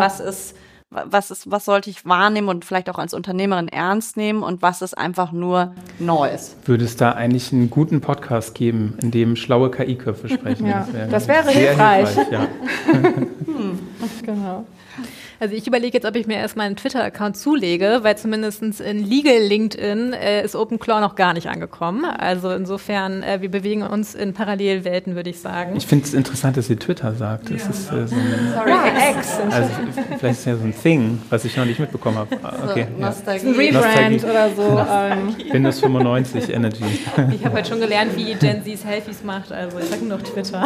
was sollte ich wahrnehmen und vielleicht auch als Unternehmerin ernst nehmen und was ist einfach nur Noise? Würde es da eigentlich einen guten Podcast geben, in dem schlaue KI-Köpfe sprechen? Ja, das wäre hilfreich. Ja. Genau. Also ich überlege jetzt, ob ich mir erstmal einen Twitter-Account zulege, weil zumindest in Legal LinkedIn ist OpenClaw noch gar nicht angekommen. Also insofern, wir bewegen uns in Parallelwelten, würde ich sagen. Ich finde es interessant, dass ihr Twitter sagt. Das ist so ein, X. also vielleicht ist ja so ein Thing, was ich noch nicht mitbekommen habe. Okay, So, Nostalgie. Ein Rebrand oder so. Windows 95 Energy. Ich habe heute schon gelernt, wie Gen Z Selfies macht, also ich sage nur noch Twitter.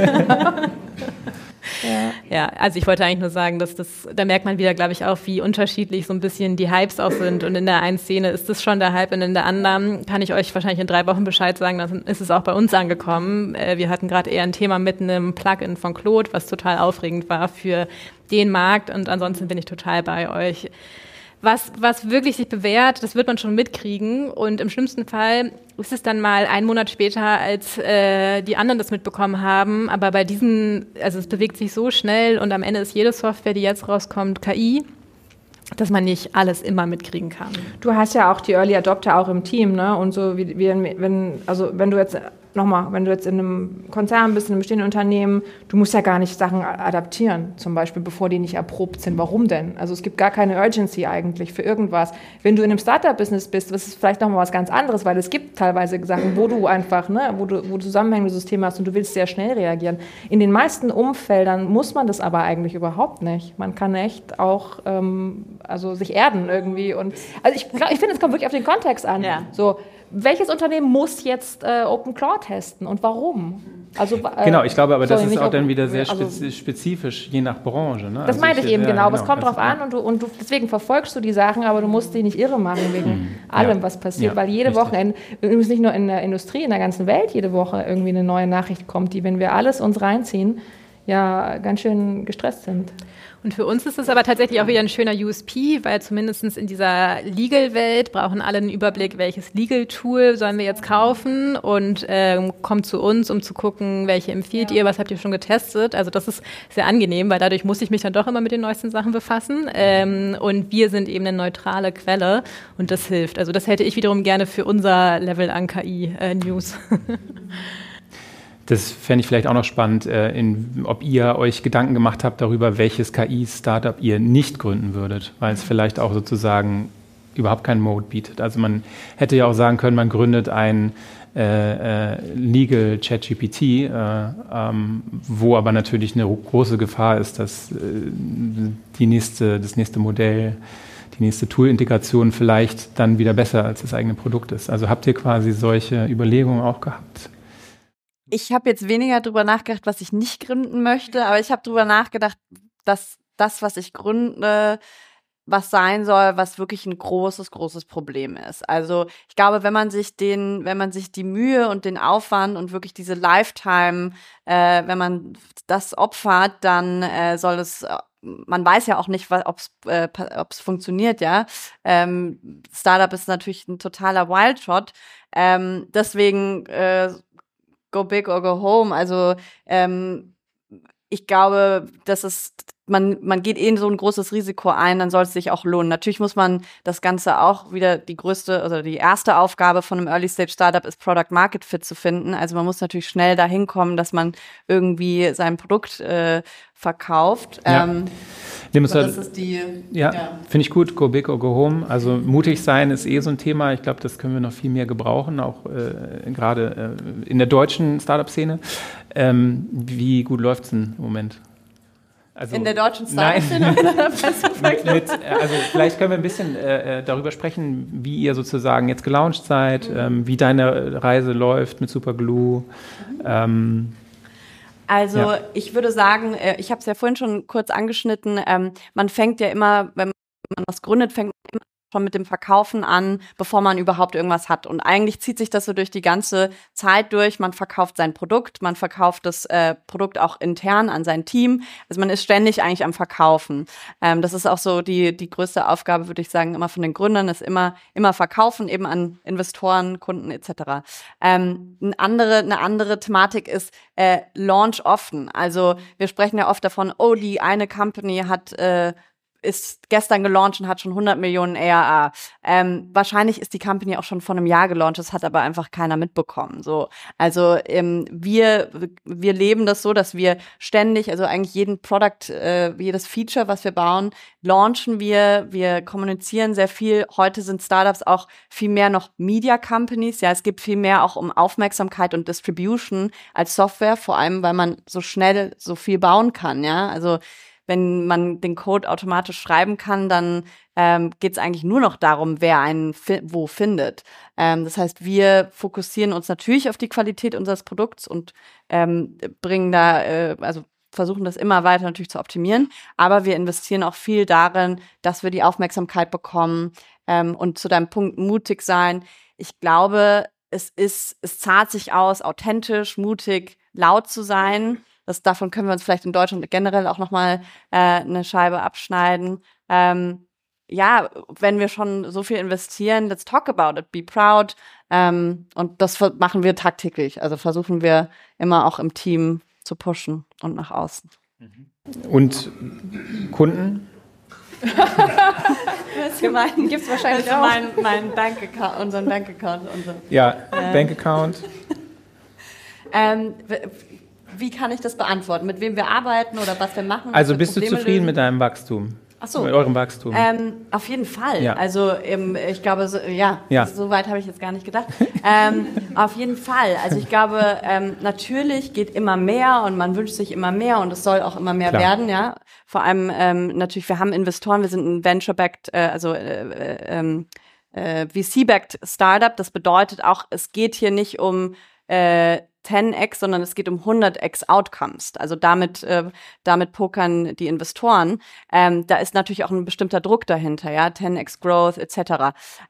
Ja, also ich wollte eigentlich nur sagen, dass da merkt man wieder, glaube ich, auch, wie unterschiedlich so ein bisschen die Hypes auch sind. Und in der einen Szene ist das schon der Hype und in der anderen kann ich euch wahrscheinlich in 3 Wochen Bescheid sagen, dann ist es auch bei uns angekommen. Wir hatten gerade eher ein Thema mit einem Plugin von Claude, was total aufregend war für den Markt und ansonsten bin ich total bei euch. Was wirklich sich bewährt, das wird man schon mitkriegen und im schlimmsten Fall ist es dann mal einen Monat später, als die anderen das mitbekommen haben, aber bei diesen, also es bewegt sich so schnell und am Ende ist jede Software, die jetzt rauskommt, KI, dass man nicht alles immer mitkriegen kann. Du hast ja auch die Early Adopter auch im Team, ne? Und so wenn du jetzt in einem Konzern bist, in einem bestehenden Unternehmen, du musst ja gar nicht Sachen adaptieren, zum Beispiel, bevor die nicht erprobt sind. Warum denn? Also es gibt gar keine Urgency eigentlich für irgendwas. Wenn du in einem Startup-Business bist, das ist vielleicht nochmal was ganz anderes, weil es gibt teilweise Sachen, wo du einfach, wo du zusammenhängende Systeme hast und du willst sehr schnell reagieren. In den meisten Umfeldern muss man das aber eigentlich überhaupt nicht. Man kann echt auch sich erden irgendwie. Und also ich finde, es kommt wirklich auf den Kontext an. Ja. So, welches Unternehmen muss jetzt OpenClaw testen und warum? Also, genau, ich glaube, aber das ist auch Open, dann wieder sehr spezifisch, je nach Branche. Ne? Das meinte ich eben, genau. Aber es kommt also, drauf an und du deswegen verfolgst du die Sachen, aber du musst dich nicht irre machen wegen allem, was passiert. Weil jede Woche, übrigens nicht nur in der Industrie, in der ganzen Welt, jede Woche irgendwie eine neue Nachricht kommt, die, wenn wir alles uns reinziehen, ja ganz schön gestresst sind. Und für uns ist es aber tatsächlich auch wieder ein schöner USP, weil zumindest in dieser Legal-Welt brauchen alle einen Überblick, welches Legal-Tool sollen wir jetzt kaufen und kommt zu uns, um zu gucken, welche empfiehlt ihr, was habt ihr schon getestet. Also das ist sehr angenehm, weil dadurch muss ich mich dann doch immer mit den neuesten Sachen befassen. Und wir sind eben eine neutrale Quelle und das hilft. Also das hätte ich wiederum gerne für unser Level an KI-News. Das fände ich vielleicht auch noch spannend, ob ihr euch Gedanken gemacht habt darüber, welches KI-Startup ihr nicht gründen würdet, weil es vielleicht auch sozusagen überhaupt keinen Mode bietet. Also man hätte ja auch sagen können, man gründet ein Legal ChatGPT, wo aber natürlich eine große Gefahr ist, dass das nächste Modell, die nächste Tool-Integration vielleicht dann wieder besser als das eigene Produkt ist. Also habt ihr quasi solche Überlegungen auch gehabt? Ich habe jetzt weniger drüber nachgedacht, was ich nicht gründen möchte, aber ich habe drüber nachgedacht, dass das, was ich gründe, was sein soll, was wirklich ein großes Problem ist. Also ich glaube, wenn man sich die Mühe und den Aufwand und wirklich diese Lifetime, wenn man das opfert, dann soll es, man weiß ja auch nicht, ob es funktioniert, ja. Startup ist natürlich ein totaler Wildshot. Deswegen go big or go home. Also ich glaube, man geht in so ein großes Risiko ein, dann soll es sich auch lohnen. Natürlich muss man das Ganze auch wieder die erste Aufgabe von einem Early-Stage-Startup ist, Product Market Fit zu finden. Also man muss natürlich schnell dahin kommen, dass man irgendwie sein Produkt verkauft. Das ist finde ich gut, go big or go home. Also mutig sein ist so ein Thema. Ich glaube, das können wir noch viel mehr gebrauchen, auch gerade in der deutschen Startup-Szene. Wie gut läuft es im Moment? Also, in der deutschen Startup-Szene? Also vielleicht können wir ein bisschen darüber sprechen, wie ihr sozusagen jetzt gelauncht seid, wie deine Reise läuft mit Superglue. Ich würde sagen, ich habe es ja vorhin schon kurz angeschnitten, man fängt ja immer, wenn man was gründet, fängt man immer schon mit dem Verkaufen an, bevor man überhaupt irgendwas hat. Und eigentlich zieht sich das so durch die ganze Zeit durch. Man verkauft sein Produkt, man verkauft das Produkt auch intern an sein Team. Also man ist ständig eigentlich am Verkaufen. Das ist auch so die größte Aufgabe, würde ich sagen, immer von den Gründern, ist immer verkaufen, eben an Investoren, Kunden etc. Eine andere Thematik ist Launch offen. Also wir sprechen ja oft davon, die eine Company ist gestern gelauncht und hat schon 100 Millionen ARR. Wahrscheinlich ist die Company auch schon vor einem Jahr gelauncht, das hat aber einfach keiner mitbekommen. So, also wir leben das so, dass wir ständig, also eigentlich jeden Product, jedes Feature, was wir bauen, launchen wir. Wir kommunizieren sehr viel. Heute sind Startups auch viel mehr noch Media Companies. Ja, es gibt viel mehr auch um Aufmerksamkeit und Distribution als Software, vor allem, weil man so schnell so viel bauen kann. Ja, also wenn man den Code automatisch schreiben kann, dann geht es eigentlich nur noch darum, wer einen wo findet. Das heißt, wir fokussieren uns natürlich auf die Qualität unseres Produkts und bringen da, also versuchen das immer weiter natürlich zu optimieren, aber wir investieren auch viel darin, dass wir die Aufmerksamkeit bekommen und zu deinem Punkt mutig sein. Ich glaube, es zahlt sich aus, authentisch, mutig, laut zu sein. Davon können wir uns vielleicht in Deutschland generell auch nochmal eine Scheibe abschneiden. Ja, wenn wir schon so viel investieren, let's talk about it, be proud. Und das machen wir tagtäglich. Also versuchen wir immer auch im Team zu pushen und nach außen. Und Kunden? Gibt es wahrscheinlich auch. Mein Bankaccount, unseren Bankaccount. Ja, Bankaccount. Wie kann ich das beantworten? Mit wem wir arbeiten oder was wir machen? Also bist du zufrieden mit deinem Wachstum? Ach so. Mit eurem Wachstum? Auf jeden Fall. Ja. Also ich glaube, so weit habe ich jetzt gar nicht gedacht. Auf jeden Fall. Also ich glaube, natürlich geht immer mehr und man wünscht sich immer mehr und es soll auch immer mehr werden. Ja. Vor allem natürlich, wir haben Investoren, wir sind ein Venture-backed, VC-backed Startup. Das bedeutet auch, es geht hier nicht um 10x, sondern es geht um 100x Outcomes. Also damit pokern die Investoren. Da ist natürlich auch ein bestimmter Druck dahinter, ja, 10x Growth etc.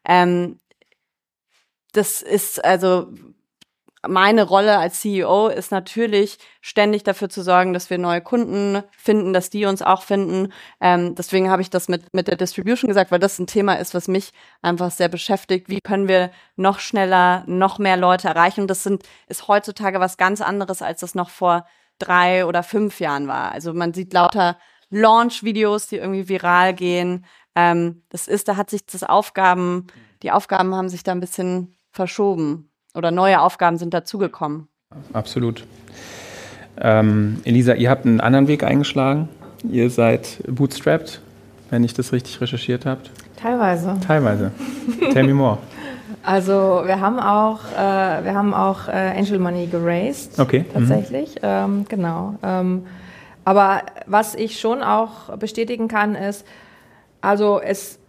Das ist also meine Rolle als CEO ist natürlich ständig dafür zu sorgen, dass wir neue Kunden finden, dass die uns auch finden. Deswegen habe ich das mit der Distribution gesagt, weil das ein Thema ist, was mich einfach sehr beschäftigt. Wie können wir noch schneller, noch mehr Leute erreichen? Und das ist heutzutage was ganz anderes, als das noch vor 3 oder 5 Jahren war. Also man sieht lauter Launch-Videos, die irgendwie viral gehen. Da hat sich die Aufgaben haben sich da ein bisschen verschoben. Oder neue Aufgaben sind dazugekommen. Absolut. Elisa, ihr habt einen anderen Weg eingeschlagen. Ihr seid bootstrapped, wenn ich das richtig recherchiert habe. Teilweise. Tell me more. Also wir haben auch Angel Money geraced. Okay. Tatsächlich. Genau. Aber was ich schon auch bestätigen kann, ist, also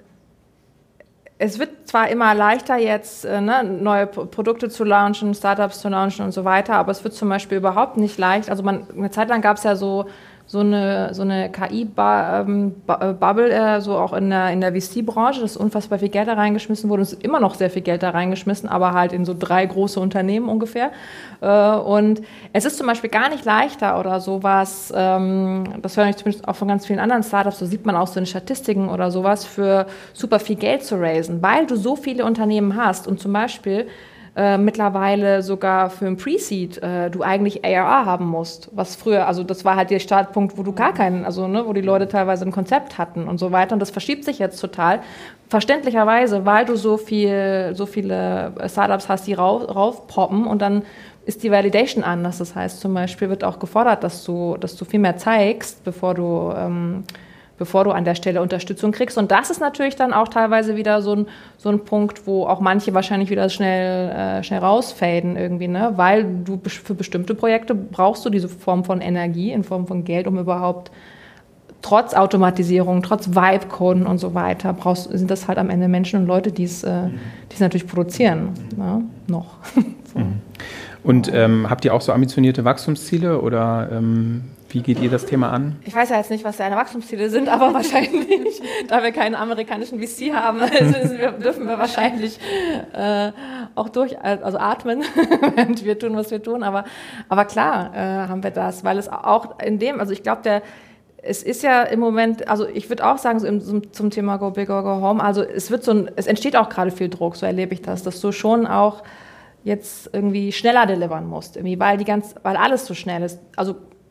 es wird zwar immer leichter jetzt, neue Produkte zu launchen, Startups zu launchen und so weiter, aber es wird zum Beispiel überhaupt nicht leicht. Also eine Zeit lang gab es ja so eine KI-Bubble, so auch in der VC-Branche, dass unfassbar viel Geld da reingeschmissen wurde. Es ist immer noch sehr viel Geld da reingeschmissen, aber halt in so 3 große Unternehmen ungefähr. Und es ist zum Beispiel gar nicht leichter oder sowas, das höre ich zumindest auch von ganz vielen anderen Startups, so sieht man auch so in Statistiken oder sowas, für super viel Geld zu raisen, weil du so viele Unternehmen hast und zum Beispiel mittlerweile sogar für ein Pre-Seed du eigentlich ARR haben musst, was früher, also das war halt der Startpunkt, wo du gar keinen, also wo die Leute teilweise ein Konzept hatten und so weiter und das verschiebt sich jetzt total, verständlicherweise, weil du so viele Startups hast, die raufpoppen und dann ist die Validation anders, das heißt zum Beispiel wird auch gefordert, dass du viel mehr zeigst, bevor du an der Stelle Unterstützung kriegst. Und das ist natürlich dann auch teilweise wieder so ein Punkt, wo auch manche wahrscheinlich wieder schnell rausfaden irgendwie, ne? Weil du für bestimmte Projekte brauchst du diese Form von Energie in Form von Geld, um überhaupt trotz Automatisierung, trotz Vibe-Coden und so weiter, sind das halt am Ende Menschen und Leute, die es natürlich produzieren, ne? Noch. So. Und habt ihr auch so ambitionierte Wachstumsziele oder wie geht ihr das Thema an? Ich weiß ja jetzt nicht, was deine Wachstumsziele sind, aber wahrscheinlich, da wir keinen amerikanischen VC haben, dürfen wir wahrscheinlich auch atmen, während wir tun, was wir tun. Aber klar haben wir das, weil es auch also ich glaube, es ist ja im Moment, also ich würde auch sagen, zum Thema Go Big or Go Home, also es entsteht auch gerade viel Druck, so erlebe ich das, dass du schon auch jetzt irgendwie schneller delivern musst, irgendwie, weil alles so schnell ist. Also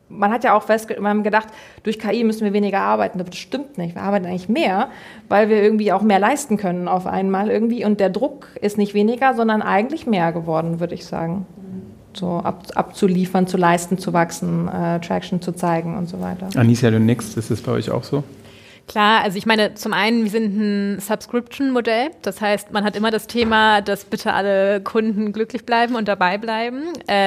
man hat ja auch wir haben gedacht, durch KI müssen wir weniger arbeiten. Das stimmt nicht. Wir arbeiten eigentlich mehr, weil wir irgendwie auch mehr leisten können auf einmal irgendwie. Und der Druck ist nicht weniger, sondern eigentlich mehr geworden, würde ich sagen. So abzuliefern, zu leisten, zu wachsen, Traction zu zeigen und so weiter. Anisia, du nix, ist das bei euch auch so? Klar, also ich meine, zum einen, wir sind ein Subscription-Modell. Das heißt, man hat immer das Thema, dass bitte alle Kunden glücklich bleiben und dabei bleiben.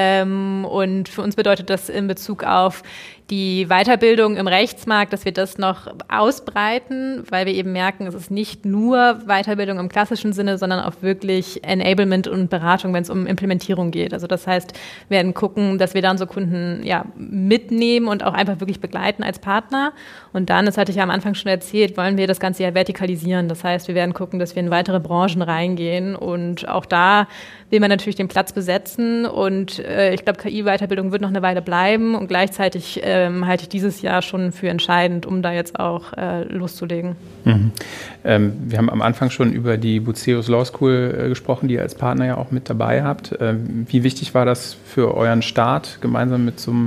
Und für uns bedeutet das in Bezug auf die Weiterbildung im Rechtsmarkt, dass wir das noch ausbreiten, weil wir eben merken, es ist nicht nur Weiterbildung im klassischen Sinne, sondern auch wirklich Enablement und Beratung, wenn es um Implementierung geht. Also das heißt, wir werden gucken, dass wir da unsere Kunden mitnehmen und auch einfach wirklich begleiten als Partner. Und dann, das hatte ich ja am Anfang schon erzählt, wollen wir das Ganze ja vertikalisieren. Das heißt, wir werden gucken, dass wir in weitere Branchen reingehen und auch da will man natürlich den Platz besetzen und ich glaube, KI-Weiterbildung wird noch eine Weile bleiben und gleichzeitig halte ich dieses Jahr schon für entscheidend, um da jetzt auch loszulegen. Mhm. Wir haben am Anfang schon über die Buceus Law School gesprochen, die ihr als Partner ja auch mit dabei habt. Wie wichtig war das für euren Start, gemeinsam mit so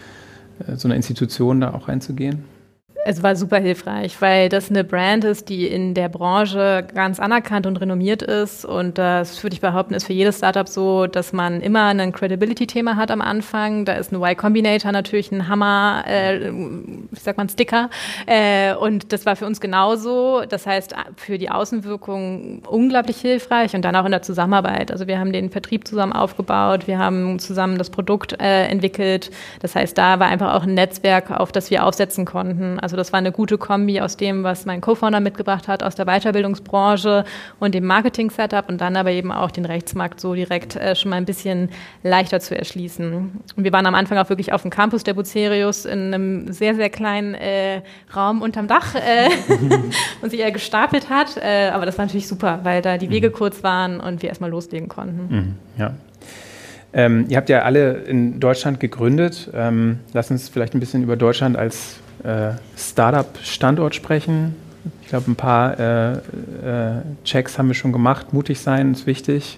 einer Institution da auch reinzugehen? Es war super hilfreich, weil das eine Brand ist, die in der Branche ganz anerkannt und renommiert ist. Und das würde ich behaupten, ist für jedes Startup so, dass man immer ein Credibility-Thema hat am Anfang. Da ist ein Y Combinator natürlich ein Hammer, Sticker. Und das war für uns genauso. Das heißt, für die Außenwirkung unglaublich hilfreich und dann auch in der Zusammenarbeit. Also wir haben den Vertrieb zusammen aufgebaut, wir haben zusammen das Produkt entwickelt. Das heißt, da war einfach auch ein Netzwerk, auf das wir aufsetzen konnten. Also das war eine gute Kombi aus dem, was mein Co-Founder mitgebracht hat, aus der Weiterbildungsbranche und dem Marketing-Setup und dann aber eben auch den Rechtsmarkt so direkt schon mal ein bisschen leichter zu erschließen. Und wir waren am Anfang auch wirklich auf dem Campus der Bucerius in einem sehr, sehr kleinen Raum unterm Dach und sich gestapelt hat. Aber das war natürlich super, weil da die Wege kurz waren und wir erstmal loslegen konnten. Ja. Ihr habt ja alle in Deutschland gegründet. Lass uns vielleicht ein bisschen über Deutschland als Startup-Standort sprechen. Ich glaube, ein paar Checks haben wir schon gemacht. Mutig sein ist wichtig.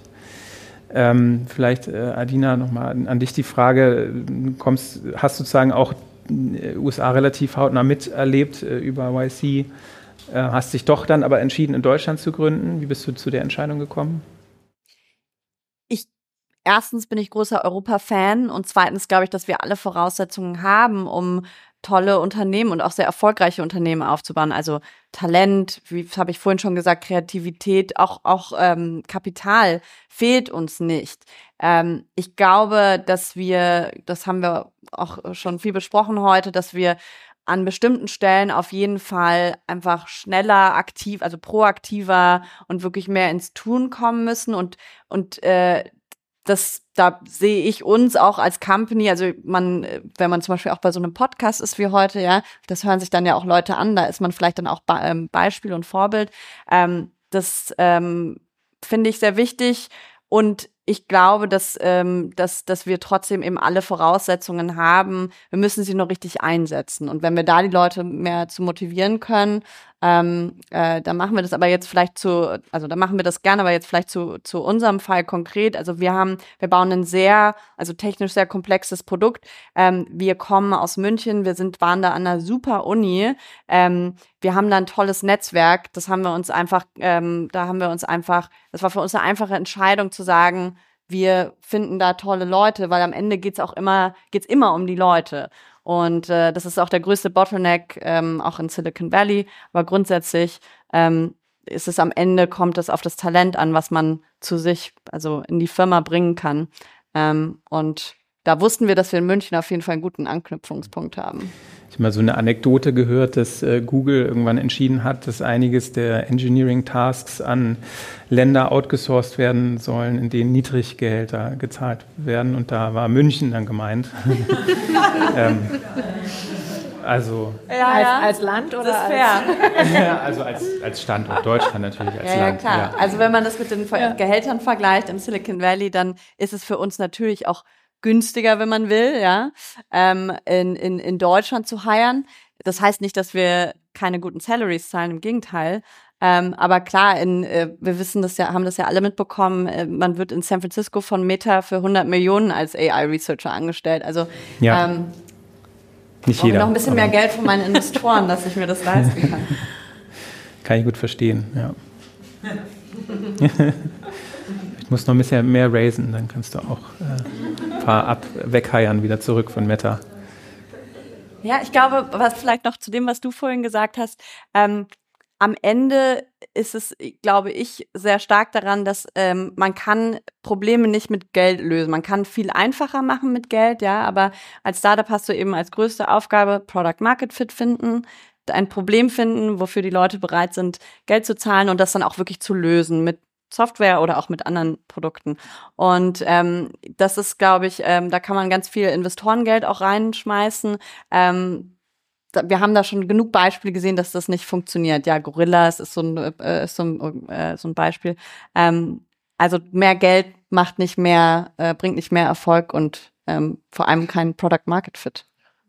Vielleicht, Adina, nochmal an dich die Frage. Hast sozusagen auch USA relativ hautnah miterlebt über YC. Hast dich doch dann aber entschieden, in Deutschland zu gründen. Wie bist du zu der Entscheidung gekommen? Erstens bin ich großer Europa-Fan und zweitens glaube ich, dass wir alle Voraussetzungen haben, um tolle Unternehmen und auch sehr erfolgreiche Unternehmen aufzubauen. Also Talent, wie habe ich vorhin schon gesagt, Kreativität, auch Kapital fehlt uns nicht. Ich glaube, dass das haben wir auch schon viel besprochen heute, dass wir an bestimmten Stellen auf jeden Fall einfach schneller, aktiv, also proaktiver und wirklich mehr ins Tun kommen müssen und da sehe ich uns auch als Company, also wenn man zum Beispiel auch bei so einem Podcast ist wie heute, ja, das hören sich dann ja auch Leute an, da ist man vielleicht dann auch Beispiel und Vorbild. Das finde ich sehr wichtig und ich glaube, dass wir trotzdem eben alle Voraussetzungen haben. Wir müssen sie nur richtig einsetzen. Und wenn wir da die Leute mehr zu motivieren können, dann machen wir das aber jetzt vielleicht dann machen wir das gerne, aber jetzt vielleicht zu unserem Fall konkret. Also wir bauen ein technisch sehr komplexes Produkt. Wir kommen aus München, waren da an einer super Uni. Wir haben da ein tolles Netzwerk. Das war für uns eine einfache Entscheidung zu sagen, wir finden da tolle Leute, weil am Ende geht's immer um die Leute. Und das ist auch der größte Bottleneck, auch in Silicon Valley. Aber grundsätzlich ist es am Ende, kommt es auf das Talent an, was man zu sich, also in die Firma bringen kann. Und da wussten wir, dass wir in München auf jeden Fall einen guten Anknüpfungspunkt haben. Ich habe mal so eine Anekdote gehört, dass Google irgendwann entschieden hat, dass einiges der Engineering-Tasks an Länder outgesourced werden sollen, in denen Niedriggehälter gezahlt werden. Und da war München dann gemeint. Als Land oder das ist fair. Ja, also als Standort Deutschland natürlich, als Land. Ja, klar. Ja. Also wenn man das mit den Gehältern vergleicht im Silicon Valley, dann ist es für uns natürlich auch günstiger, wenn man will, ja, in Deutschland zu hiren. Das heißt nicht, dass wir keine guten Salaries zahlen, im Gegenteil. Aber klar, wir wissen das ja, haben das ja alle mitbekommen, man wird in San Francisco von Meta für 100 Millionen als AI-Researcher angestellt. Also Nicht jeder. Noch ein bisschen mehr Geld von meinen Investoren, dass ich mir das leisten kann. Kann ich gut verstehen, ja. Ich muss noch ein bisschen mehr raisen, dann kannst du auch ein paar wegheiern wieder zurück von Meta. Ja, ich glaube, was vielleicht noch zu dem, was du vorhin gesagt hast, am Ende ist es, glaube ich, sehr stark daran, dass man kann Probleme nicht mit Geld lösen. Man kann viel einfacher machen mit Geld, ja, aber als Startup hast du eben als größte Aufgabe Product Market Fit finden, ein Problem finden, wofür die Leute bereit sind, Geld zu zahlen und das dann auch wirklich zu lösen mit Software oder auch mit anderen Produkten. Und das ist, glaube ich, da kann man ganz viel Investorengeld auch reinschmeißen. Wir haben da schon genug Beispiele gesehen, dass das nicht funktioniert. Ja, Gorillas ist so ein Beispiel. Also mehr Geld macht nicht mehr, bringt nicht mehr Erfolg und vor allem kein Product Market Fit.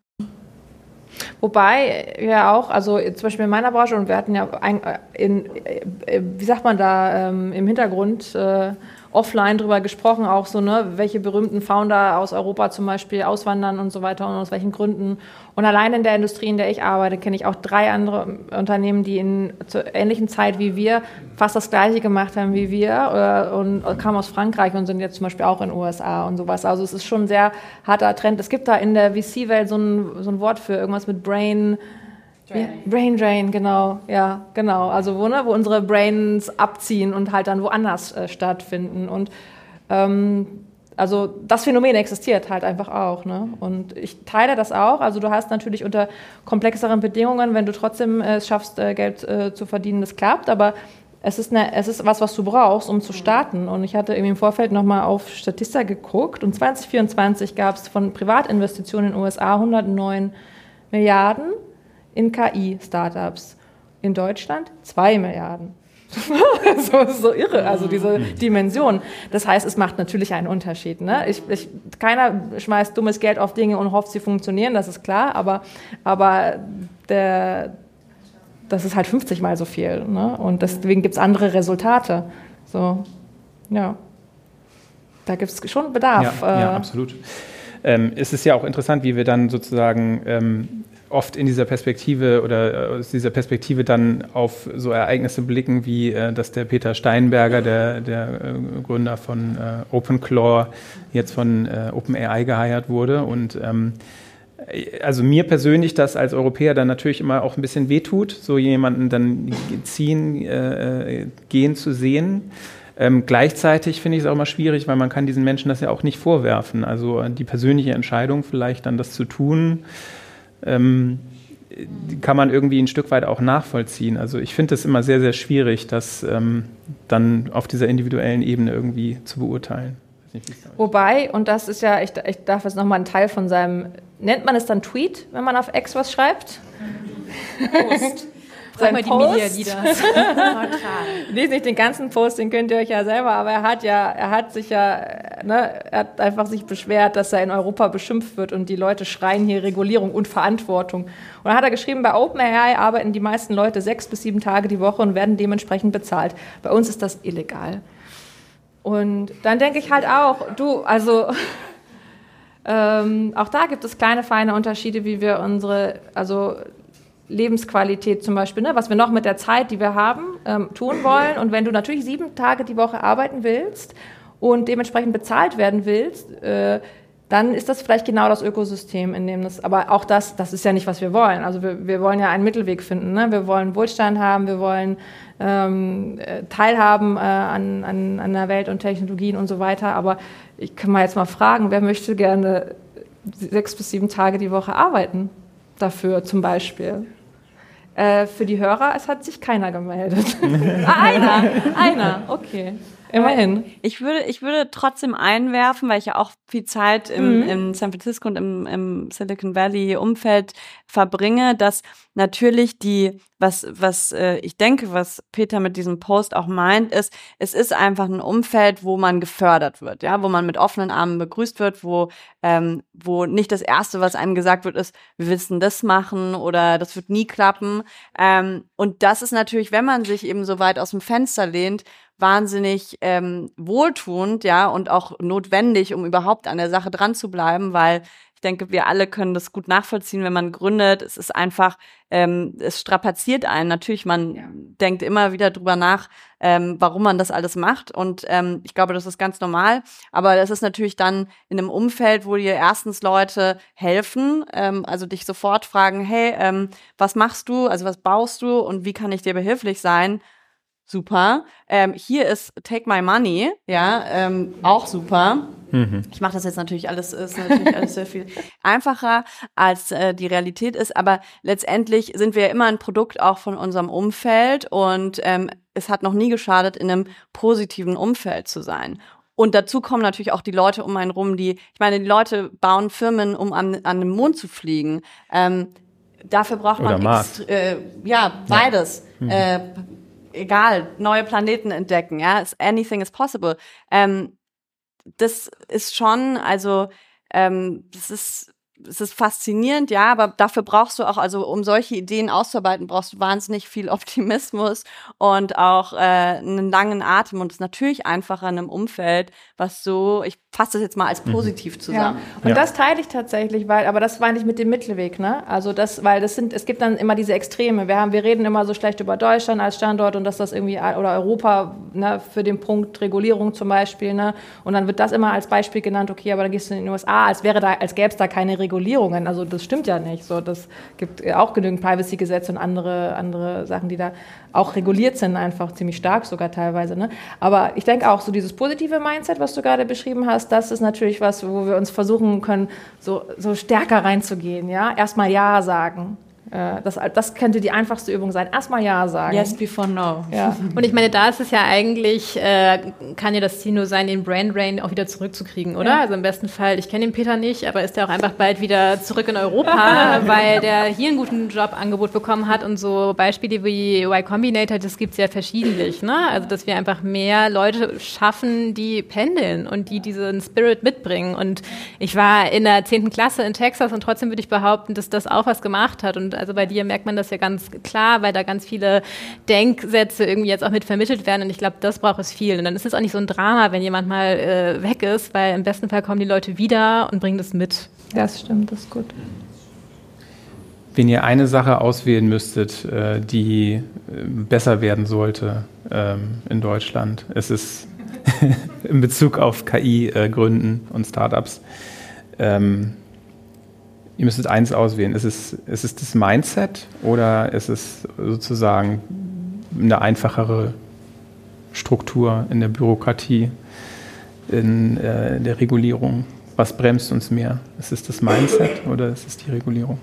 Wobei ja auch, also zum Beispiel in meiner Branche, und wir hatten ja wie sagt man da, im Hintergrund offline drüber gesprochen, auch so, ne, welche berühmten Founder aus Europa zum Beispiel auswandern und so weiter und aus welchen Gründen. Und allein in der Industrie, in der ich arbeite, kenne ich auch 3 andere Unternehmen, die zur ähnlichen Zeit wie wir fast das Gleiche gemacht haben wie wir und kamen aus Frankreich und sind jetzt zum Beispiel auch in den USA und sowas. Also es ist schon ein sehr harter Trend. Es gibt da in der VC-Welt so ein Wort für irgendwas mit Brain Drain, genau, ja, genau. Also wo unsere Brains abziehen und halt dann woanders stattfinden. Und also das Phänomen existiert halt einfach auch, ne? Und ich teile das auch. Also du hast natürlich unter komplexeren Bedingungen, wenn du trotzdem es schaffst, Geld zu verdienen, das klappt, aber es ist was du brauchst, um zu starten. Und ich hatte irgendwie im Vorfeld nochmal auf Statista geguckt und 2024 gab es von Privatinvestitionen in den USA 109 Milliarden in KI-Startups. In Deutschland 2 Milliarden. so irre, also diese Dimension. Das heißt, es macht natürlich einen Unterschied. Ne? Keiner schmeißt dummes Geld auf Dinge und hofft, sie funktionieren, das ist klar, aber das ist halt 50 Mal so viel. Ne? Und deswegen gibt es andere Resultate. So, ja. Da gibt es schon Bedarf. Ja, absolut. Es ist ja auch interessant, wie wir dann sozusagen oft in dieser Perspektive oder aus dieser Perspektive dann auf so Ereignisse blicken, wie dass der Peter Steinberger, der Gründer von OpenClaw, jetzt von OpenAI geheiert wurde. Und also mir persönlich das als Europäer dann natürlich immer auch ein bisschen wehtut, so jemanden dann gehen zu sehen. Gleichzeitig finde ich es auch immer schwierig, weil man kann diesen Menschen das ja auch nicht vorwerfen. Also die persönliche Entscheidung vielleicht dann das zu tun, kann man irgendwie ein Stück weit auch nachvollziehen. Also ich finde es immer sehr, sehr schwierig, das dann auf dieser individuellen Ebene irgendwie zu beurteilen. Wobei, und das ist ja, ich darf jetzt nochmal einen Teil von seinem, nennt man es dann Tweet, wenn man auf X was schreibt? Post. Sag mal die Media-Leaders. Lest nicht den ganzen Post, den könnt ihr euch ja selber, aber er hat einfach sich beschwert, dass er in Europa beschimpft wird und die Leute schreien hier Regulierung und Verantwortung. Und dann hat er geschrieben, bei OpenAI arbeiten die meisten Leute 6 bis 7 Tage die Woche und werden dementsprechend bezahlt. Bei uns ist das illegal. Und dann denke ich halt auch, auch da gibt es kleine, feine Unterschiede, wie wir unsere, Lebensqualität zum Beispiel, ne, was wir noch mit der Zeit, die wir haben, tun wollen. Und wenn du natürlich 7 Tage die Woche arbeiten willst und dementsprechend bezahlt werden willst, dann ist das vielleicht genau das Ökosystem, in dem das, aber auch das ist ja nicht, was wir wollen. Also wir wollen ja einen Mittelweg finden. Ne? Wir wollen Wohlstand haben, wir wollen teilhaben an der Welt und Technologien und so weiter. Aber ich kann mal jetzt mal fragen, wer möchte gerne 6 bis 7 Tage die Woche arbeiten? Dafür zum Beispiel. Für die Hörer, es hat sich keiner gemeldet. Einer, okay. Immerhin. Ich würde trotzdem einwerfen, weil ich ja auch viel Zeit in San Francisco und im Silicon Valley Umfeld verbringe, dass natürlich ich denke, was Peter mit diesem Post auch meint, ist, es ist einfach ein Umfeld, wo man gefördert wird, ja, wo man mit offenen Armen begrüßt wird, wo nicht das Erste, was einem gesagt wird, ist, wir wissen das machen oder das wird nie klappen. Und das ist natürlich, wenn man sich eben so weit aus dem Fenster lehnt, wahnsinnig wohltuend, ja, und auch notwendig, um überhaupt an der Sache dran zu bleiben, weil ich denke, wir alle können das gut nachvollziehen, wenn man gründet. Es ist einfach, es strapaziert einen. Natürlich, man denkt immer wieder drüber nach, warum man das alles macht. Und ich glaube, das ist ganz normal. Aber das ist natürlich dann in einem Umfeld, wo dir erstens Leute helfen, also dich sofort fragen, hey, was machst du, also was baust du und wie kann ich dir behilflich sein? Super. Hier ist Take My Money, ja, auch super. Ich mache das jetzt natürlich alles, ist natürlich alles sehr viel einfacher, als die Realität ist, aber letztendlich sind wir ja immer ein Produkt auch von unserem Umfeld und es hat noch nie geschadet, in einem positiven Umfeld zu sein. Und dazu kommen natürlich auch die Leute um einen rum, die Leute bauen Firmen, um an den Mond zu fliegen. Dafür braucht man beides. Egal, neue Planeten entdecken, ja, anything is possible. Das ist schon, also es ist faszinierend, ja, aber dafür brauchst du auch, also um solche Ideen auszuarbeiten, brauchst du wahnsinnig viel Optimismus und auch einen langen Atem und es ist natürlich einfacher in einem Umfeld, was so, ich fasse das jetzt mal als positiv zusammen. Ja. Und das teile ich tatsächlich, aber das meine ich mit dem Mittelweg, ne? Also es gibt dann immer diese Extreme. Wir reden immer so schlecht über Deutschland als Standort und dass das irgendwie, oder Europa, ne, für den Punkt Regulierung zum Beispiel, ne? Und dann wird das immer als Beispiel genannt, okay, aber dann gehst du in den USA, als gäbe es da keine Regulierungen. Also das stimmt ja nicht. So, das gibt auch genügend Privacy-Gesetze und andere Sachen, die da auch reguliert sind, einfach ziemlich stark sogar teilweise. Ne? Aber ich denke auch, so dieses positive Mindset, was du gerade beschrieben hast, das ist natürlich was, wo wir uns versuchen können, so stärker reinzugehen. Ja? Erstmal Ja sagen. Das könnte die einfachste Übung sein. Erstmal Ja sagen. Yes before no. Ja. Und ich meine, da ist es ja eigentlich, kann ja das Ziel nur sein, den Brain Drain auch wieder zurückzukriegen, oder? Ja. Also im besten Fall, ich kenne den Peter nicht, aber ist der auch einfach bald wieder zurück in Europa, weil der hier einen guten Jobangebot bekommen hat und so Beispiele wie Y Combinator, das gibt es ja verschiedentlich, ne? Also dass wir einfach mehr Leute schaffen, die pendeln und die diesen Spirit mitbringen. Und ich war in der 10. Klasse in Texas und trotzdem würde ich behaupten, dass das auch was gemacht hat. Und also bei dir merkt man das ja ganz klar, weil da ganz viele Denksätze irgendwie jetzt auch mit vermittelt werden und ich glaube, das braucht es viel. Und dann ist es auch nicht so ein Drama, wenn jemand mal weg ist, weil im besten Fall kommen die Leute wieder und bringen das mit. Das stimmt, das ist gut. Wenn ihr eine Sache auswählen müsstet, die besser werden sollte in Deutschland, es ist in Bezug auf KI-Gründen und Startups, ihr müsstet eins auswählen. Ist es das Mindset oder ist es sozusagen eine einfachere Struktur in der Bürokratie, in der Regulierung? Was bremst uns mehr? Ist es das Mindset oder ist es die Regulierung?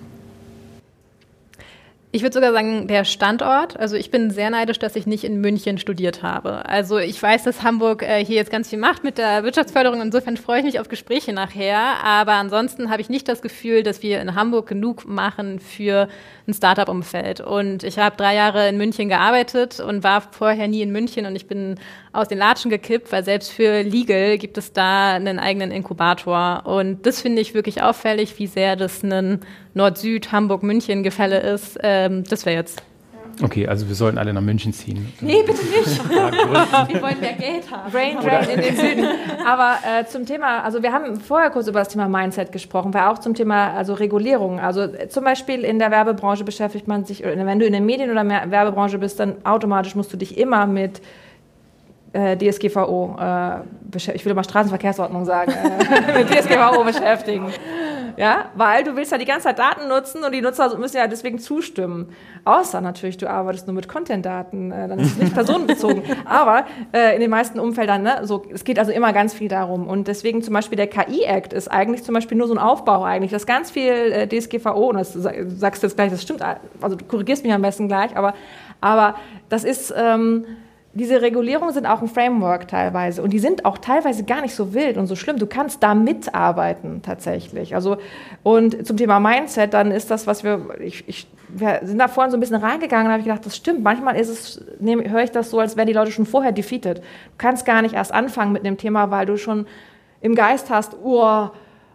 Ich würde sogar sagen, der Standort. Also ich bin sehr neidisch, dass ich nicht in München studiert habe. Also ich weiß, dass Hamburg hier jetzt ganz viel macht mit der Wirtschaftsförderung. Insofern freue ich mich auf Gespräche nachher. Aber ansonsten habe ich nicht das Gefühl, dass wir in Hamburg genug machen für ein Startup-Umfeld. Und ich habe 3 Jahre in München gearbeitet und war vorher nie in München. Und ich bin aus den Latschen gekippt, weil selbst für Legal gibt es da einen eigenen Inkubator. Und das finde ich wirklich auffällig, wie sehr das ein Nord-Süd, Hamburg-München-Gefälle ist. Das wäre jetzt. Okay, also wir sollten alle nach München ziehen. Nee, bitte nicht. Wir wollen mehr Geld haben. Brain Drain in den Süden. Aber zum Thema, also wir haben vorher kurz über das Thema Mindset gesprochen, weil auch zum Thema also Regulierung. Also zum Beispiel in der Werbebranche beschäftigt man sich, oder wenn du in der Medien- oder Werbebranche bist, dann automatisch musst du dich immer mit DSGVO, ich will mal Straßenverkehrsordnung sagen, mit DSGVO beschäftigen. Ja, weil du willst ja die ganze Zeit Daten nutzen und die Nutzer müssen ja deswegen zustimmen. Außer natürlich, du arbeitest nur mit Content-Daten, dann ist es nicht personenbezogen. Aber in den meisten Umfeldern, ne, so, es geht also immer ganz viel darum. Und deswegen zum Beispiel der KI-Act ist eigentlich zum Beispiel nur so ein Aufbau eigentlich, dass ganz viel DSGVO, und das sagst du jetzt gleich, das stimmt, also du korrigierst mich am besten gleich, aber das ist... diese Regulierungen sind auch ein Framework teilweise und die sind auch teilweise gar nicht so wild und so schlimm. Du kannst da mitarbeiten tatsächlich. Also und zum Thema Mindset, dann ist das, was wir sind da vorhin so ein bisschen reingegangen und habe ich gedacht, das stimmt. Manchmal höre ich das so, als wären die Leute schon vorher defeated. Du kannst gar nicht erst anfangen mit einem Thema, weil du schon im Geist hast,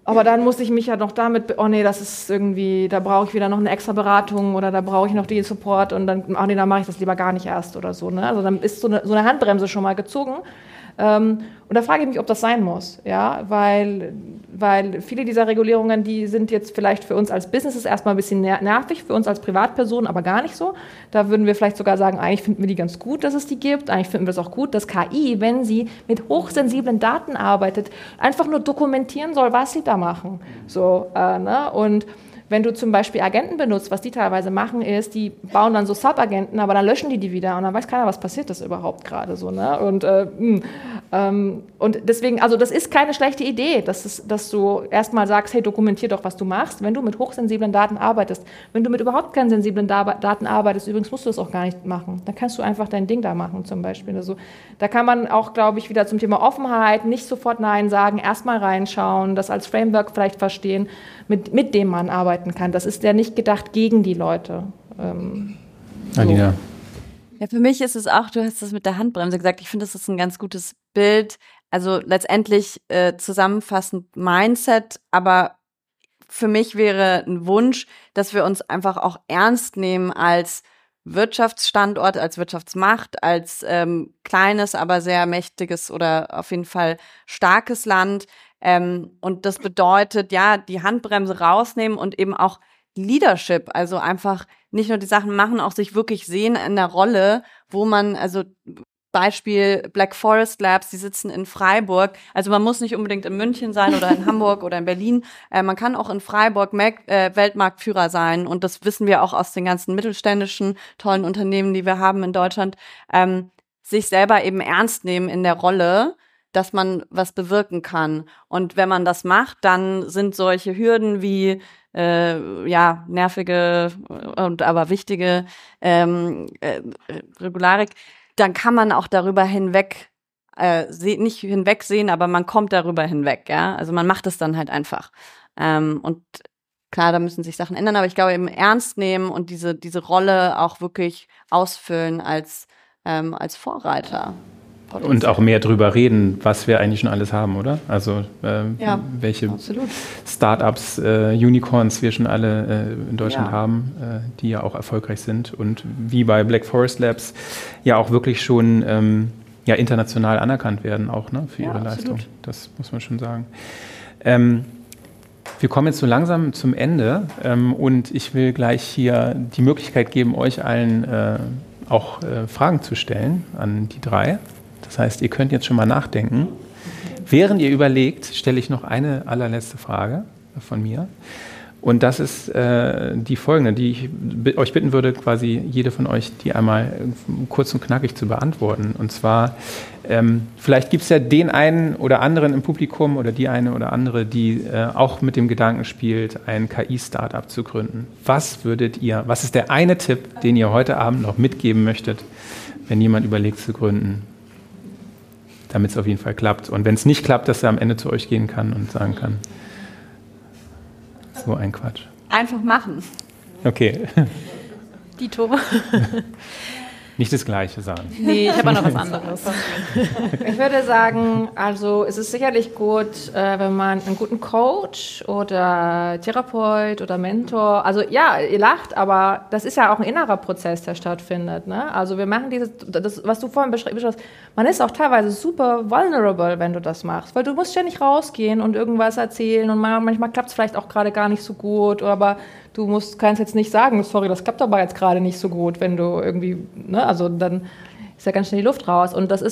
Aber dann muss ich mich ja noch damit, oh nee, das ist irgendwie, da brauche ich wieder noch eine extra Beratung oder da brauche ich noch die Support und dann, oh nee, dann mache ich das lieber gar nicht erst oder so. Ne? Also dann ist so eine Handbremse schon mal gezogen. Und da frage ich mich, ob das sein muss, ja, weil viele dieser Regulierungen, die sind jetzt vielleicht für uns als Businesses erstmal ein bisschen nervig, für uns als Privatpersonen aber gar nicht so. Da würden wir vielleicht sogar sagen, eigentlich finden wir die ganz gut, dass es die gibt, eigentlich finden wir es auch gut, dass KI, wenn sie mit hochsensiblen Daten arbeitet, einfach nur dokumentieren soll, was sie da machen. So, ne? Und wenn du zum Beispiel Agenten benutzt, was die teilweise machen, ist, die bauen dann so Subagenten, aber dann löschen die wieder und dann weiß keiner, was passiert ist überhaupt gerade so. Ne? Und deswegen, also das ist keine schlechte Idee, dass du erstmal sagst, hey, dokumentier doch, was du machst, wenn du mit hochsensiblen Daten arbeitest. Wenn du mit überhaupt keinen sensiblen Daten arbeitest, übrigens musst du das auch gar nicht machen. Dann kannst du einfach dein Ding da machen zum Beispiel. Also, da kann man auch, glaube ich, wieder zum Thema Offenheit nicht sofort Nein sagen, erstmal reinschauen, das als Framework vielleicht verstehen, mit dem man arbeiten kann. Das ist ja nicht gedacht gegen die Leute. Alina. Ja, für mich ist es auch, du hast das mit der Handbremse gesagt, ich finde, das ist ein ganz gutes Bild. Also letztendlich zusammenfassend Mindset, aber für mich wäre ein Wunsch, dass wir uns einfach auch ernst nehmen als Wirtschaftsstandort, als Wirtschaftsmacht, als kleines, aber sehr mächtiges oder auf jeden Fall starkes Land. Und das bedeutet, ja, die Handbremse rausnehmen und eben auch Leadership, also einfach nicht nur die Sachen machen, auch sich wirklich sehen in der Rolle, wo man, also Beispiel Black Forest Labs, die sitzen in Freiburg, also man muss nicht unbedingt in München sein oder in Hamburg oder in Berlin, man kann auch in Freiburg Weltmarktführer sein und das wissen wir auch aus den ganzen mittelständischen tollen Unternehmen, die wir haben in Deutschland, sich selber eben ernst nehmen in der Rolle, dass man was bewirken kann. Und wenn man das macht, dann sind solche Hürden wie nervige und aber wichtige Regularik, dann kann man auch darüber hinweg nicht hinwegsehen, aber man kommt darüber hinweg, ja. Also man macht es dann halt einfach. Und klar, da müssen sich Sachen ändern, aber ich glaube eben ernst nehmen und diese Rolle auch wirklich ausfüllen als Vorreiter. Und auch mehr drüber reden, was wir eigentlich schon alles haben, oder? Also welche absolut. Startups, Unicorns wir schon alle in Deutschland haben, die ja auch erfolgreich sind und wie bei Black Forest Labs ja auch wirklich schon international anerkannt werden, auch ne, für ihre Leistung. Das muss man schon sagen. Wir kommen jetzt so langsam zum Ende und ich will gleich hier die Möglichkeit geben, euch allen auch Fragen zu stellen an die drei. Das heißt, ihr könnt jetzt schon mal nachdenken. Während ihr überlegt, stelle ich noch eine allerletzte Frage von mir. Und das ist die folgende, die ich euch bitten würde, quasi jede von euch die einmal kurz und knackig zu beantworten. Und zwar, vielleicht gibt es ja den einen oder anderen im Publikum oder die eine oder andere, die auch mit dem Gedanken spielt, ein KI-Startup zu gründen. Was ist der eine Tipp, den ihr heute Abend noch mitgeben möchtet, wenn jemand überlegt zu gründen? Damit es auf jeden Fall klappt. Und wenn es nicht klappt, dass er am Ende zu euch gehen kann und sagen kann, so ein Quatsch. Einfach machen. Okay. Dito. Nicht das Gleiche sagen. Nee, ich habe auch noch was anderes. Ich würde sagen, also es ist sicherlich gut, wenn man einen guten Coach oder Therapeut oder Mentor, also ja, ihr lacht, aber das ist ja auch ein innerer Prozess, der stattfindet. Ne? Also wir machen das, was du vorhin beschrieben hast, man ist auch teilweise super vulnerable, wenn du das machst, weil du musst ständig rausgehen und irgendwas erzählen und manchmal klappt es vielleicht auch gerade gar nicht so gut, aber du kannst jetzt nicht sagen, sorry, das klappt aber jetzt gerade nicht so gut, wenn du irgendwie, ne, also dann ist ja ganz schnell die Luft raus. Und das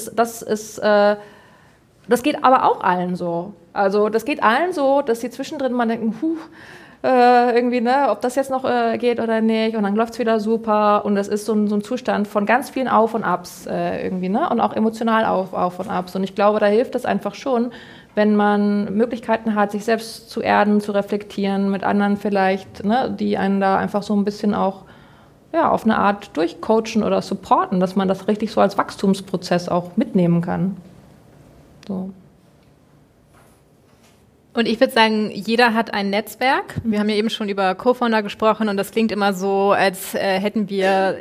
geht aber auch allen so. Also das geht allen so, dass sie zwischendrin mal denken, irgendwie, ne, ob das jetzt noch geht oder nicht. Und dann läuft es wieder super. Und das ist so ein Zustand von ganz vielen Auf und Abs irgendwie, ne? Und auch emotional Auf und Abs. Und ich glaube, da hilft es einfach schon, wenn man Möglichkeiten hat, sich selbst zu erden, zu reflektieren, mit anderen vielleicht, ne, die einen da einfach so ein bisschen auch auf eine Art durchcoachen oder supporten, dass man das richtig so als Wachstumsprozess auch mitnehmen kann. So. Und ich würde sagen, jeder hat ein Netzwerk. Wir haben ja eben schon über Co-Founder gesprochen und das klingt immer so, als hätten wir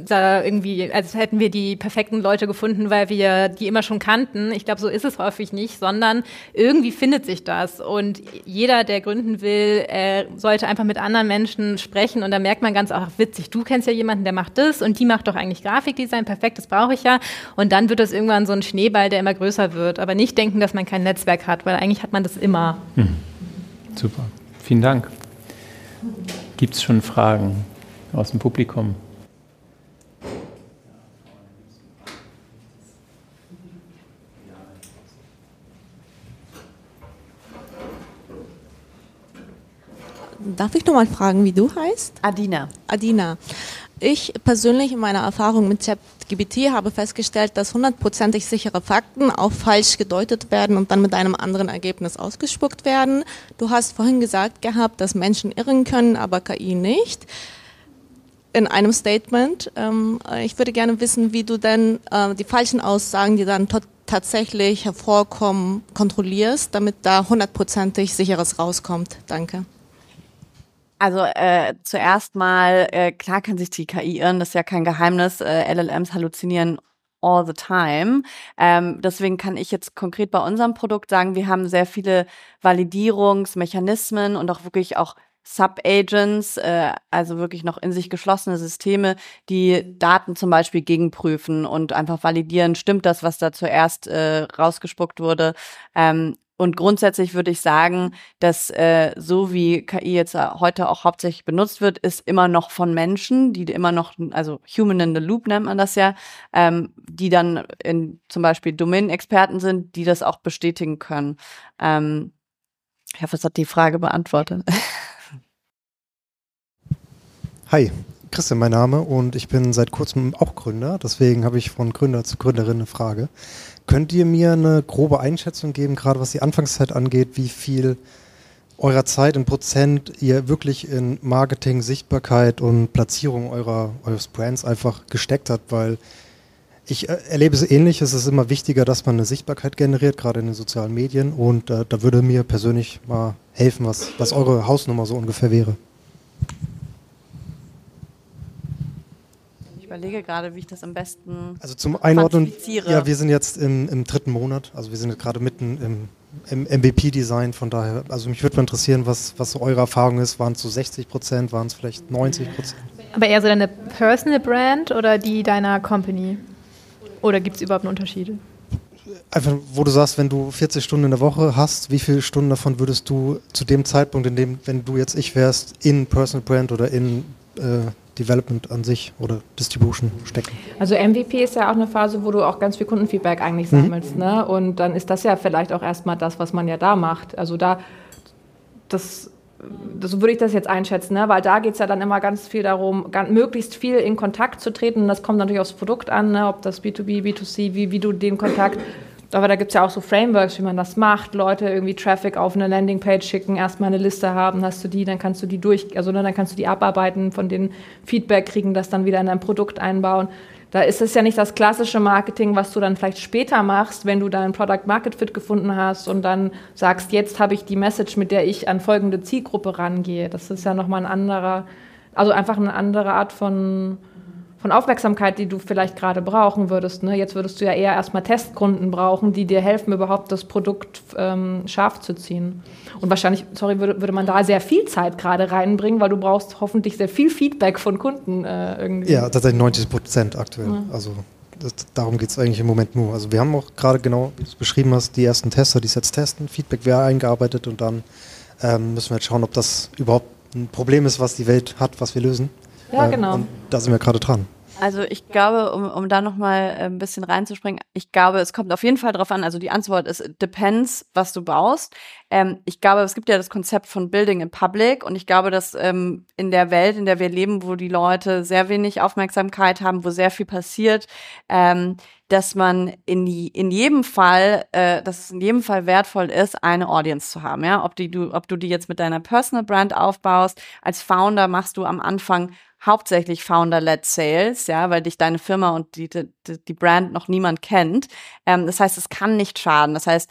die perfekten Leute gefunden, weil wir die immer schon kannten. Ich glaube, so ist es häufig nicht, sondern irgendwie findet sich das. Und jeder, der gründen will, sollte einfach mit anderen Menschen sprechen und da merkt man ganz, ach witzig, du kennst ja jemanden, der macht das und die macht doch eigentlich Grafikdesign, perfekt, das brauche ich ja. Und dann wird das irgendwann so ein Schneeball, der immer größer wird. Aber nicht denken, dass man kein Netzwerk hat, weil eigentlich hat man das immer. Super, vielen Dank. Gibt es schon Fragen aus dem Publikum? Darf ich noch mal fragen, wie du heißt? Adina. Adina. Ich persönlich in meiner Erfahrung mit ChatGPT habe festgestellt, dass 100%ig sichere Fakten auch falsch gedeutet werden und dann mit einem anderen Ergebnis ausgespuckt werden. Du hast vorhin gesagt gehabt, dass Menschen irren können, aber KI nicht. In einem Statement. Ich würde gerne wissen, wie du denn die falschen Aussagen, die dann tatsächlich hervorkommen, kontrollierst, damit da 100%ig Sicheres rauskommt. Danke. Also zuerst mal, klar kann sich die KI irren, das ist ja kein Geheimnis. LLMs halluzinieren all the time. Deswegen kann ich jetzt konkret bei unserem Produkt sagen, wir haben sehr viele Validierungsmechanismen und auch wirklich auch Sub-Agents, also wirklich noch in sich geschlossene Systeme, die Daten zum Beispiel gegenprüfen und einfach validieren, stimmt das, was da zuerst rausgespuckt wurde. Und grundsätzlich würde ich sagen, dass so wie KI jetzt heute auch hauptsächlich benutzt wird, ist immer noch von Menschen, die immer noch, also Human in the Loop nennt man das ja, die dann zum Beispiel Domain-Experten sind, die das auch bestätigen können. Ich hoffe, das hat die Frage beantwortet. Hi, Christian mein Name und ich bin seit kurzem auch Gründer, deswegen habe ich von Gründer zu Gründerin eine Frage. Könnt ihr mir eine grobe Einschätzung geben, gerade was die Anfangszeit angeht, wie viel eurer Zeit in Prozent ihr wirklich in Marketing, Sichtbarkeit und Platzierung eures Brands einfach gesteckt habt? Weil ich erlebe es ähnlich, es ist immer wichtiger, dass man eine Sichtbarkeit generiert, gerade in den sozialen Medien und da würde mir persönlich mal helfen, was eure Hausnummer so ungefähr wäre. Ich überlege gerade, wie ich das am besten Also zum Einordnen, quantifiziere. ja, wir sind jetzt im 3. Monat, also wir sind jetzt gerade mitten im MVP-Design, von daher, also mich würde mal interessieren, was so eure Erfahrung ist. Waren es so 60%, waren es vielleicht 90%? Aber eher so deine Personal Brand oder die deiner Company? Oder gibt es überhaupt einen Unterschied? Einfach, wo du sagst, wenn du 40 Stunden in der Woche hast, wie viele Stunden davon würdest du zu dem Zeitpunkt, in dem, wenn du jetzt ich wärst, in Personal Brand oder in Development an sich oder Distribution stecken? Also MVP ist ja auch eine Phase, wo du auch ganz viel Kundenfeedback eigentlich sammelst, ne? Und dann ist das ja vielleicht auch erstmal das, was man ja da macht. Also so würde ich das jetzt einschätzen, ne? Weil da geht es ja dann immer ganz viel darum, möglichst viel in Kontakt zu treten. Und das kommt natürlich aufs Produkt an, ne? Ob das B2B, B2C, wie du den Kontakt. Aber da gibt es ja auch so Frameworks, wie man das macht. Leute irgendwie Traffic auf eine Landingpage schicken, erstmal eine Liste haben, hast du die, dann kannst du die dann kannst du die abarbeiten, von denen Feedback kriegen, das dann wieder in dein Produkt einbauen. Da ist es ja nicht das klassische Marketing, was du dann vielleicht später machst, wenn du dein Product Market Fit gefunden hast und dann sagst, jetzt habe ich die Message, mit der ich an folgende Zielgruppe rangehe. Das ist ja nochmal einfach eine andere Art von Aufmerksamkeit, die du vielleicht gerade brauchen würdest. Ne? Jetzt würdest du ja eher erstmal Testkunden brauchen, die dir helfen, überhaupt das Produkt scharf zu ziehen. Und wahrscheinlich, würde man da sehr viel Zeit gerade reinbringen, weil du brauchst hoffentlich sehr viel Feedback von Kunden irgendwie. Ja, tatsächlich 90% aktuell. Ja. Also darum geht es eigentlich im Moment nur. Also wir haben auch gerade genau, wie du es beschrieben hast, die ersten Tester, die es jetzt testen. Feedback wäre eingearbeitet und dann müssen wir jetzt schauen, ob das überhaupt ein Problem ist, was die Welt hat, was wir lösen. Ja, genau. Und da sind wir gerade dran. Also ich glaube, um da nochmal ein bisschen reinzuspringen, ich glaube, es kommt auf jeden Fall drauf an, also die Antwort ist, depends, was du baust. Ich glaube, es gibt ja das Konzept von Building in Public und ich glaube, dass in der Welt, in der wir leben, wo die Leute sehr wenig Aufmerksamkeit haben, wo sehr viel passiert, dass man in jedem Fall, dass es in jedem Fall wertvoll ist, eine Audience zu haben, ja, ob du die jetzt mit deiner Personal Brand aufbaust, als Founder machst du am Anfang hauptsächlich Founder-led Sales, ja, weil dich deine Firma und die Brand noch niemand kennt. Das heißt, es kann nicht schaden. Das heißt,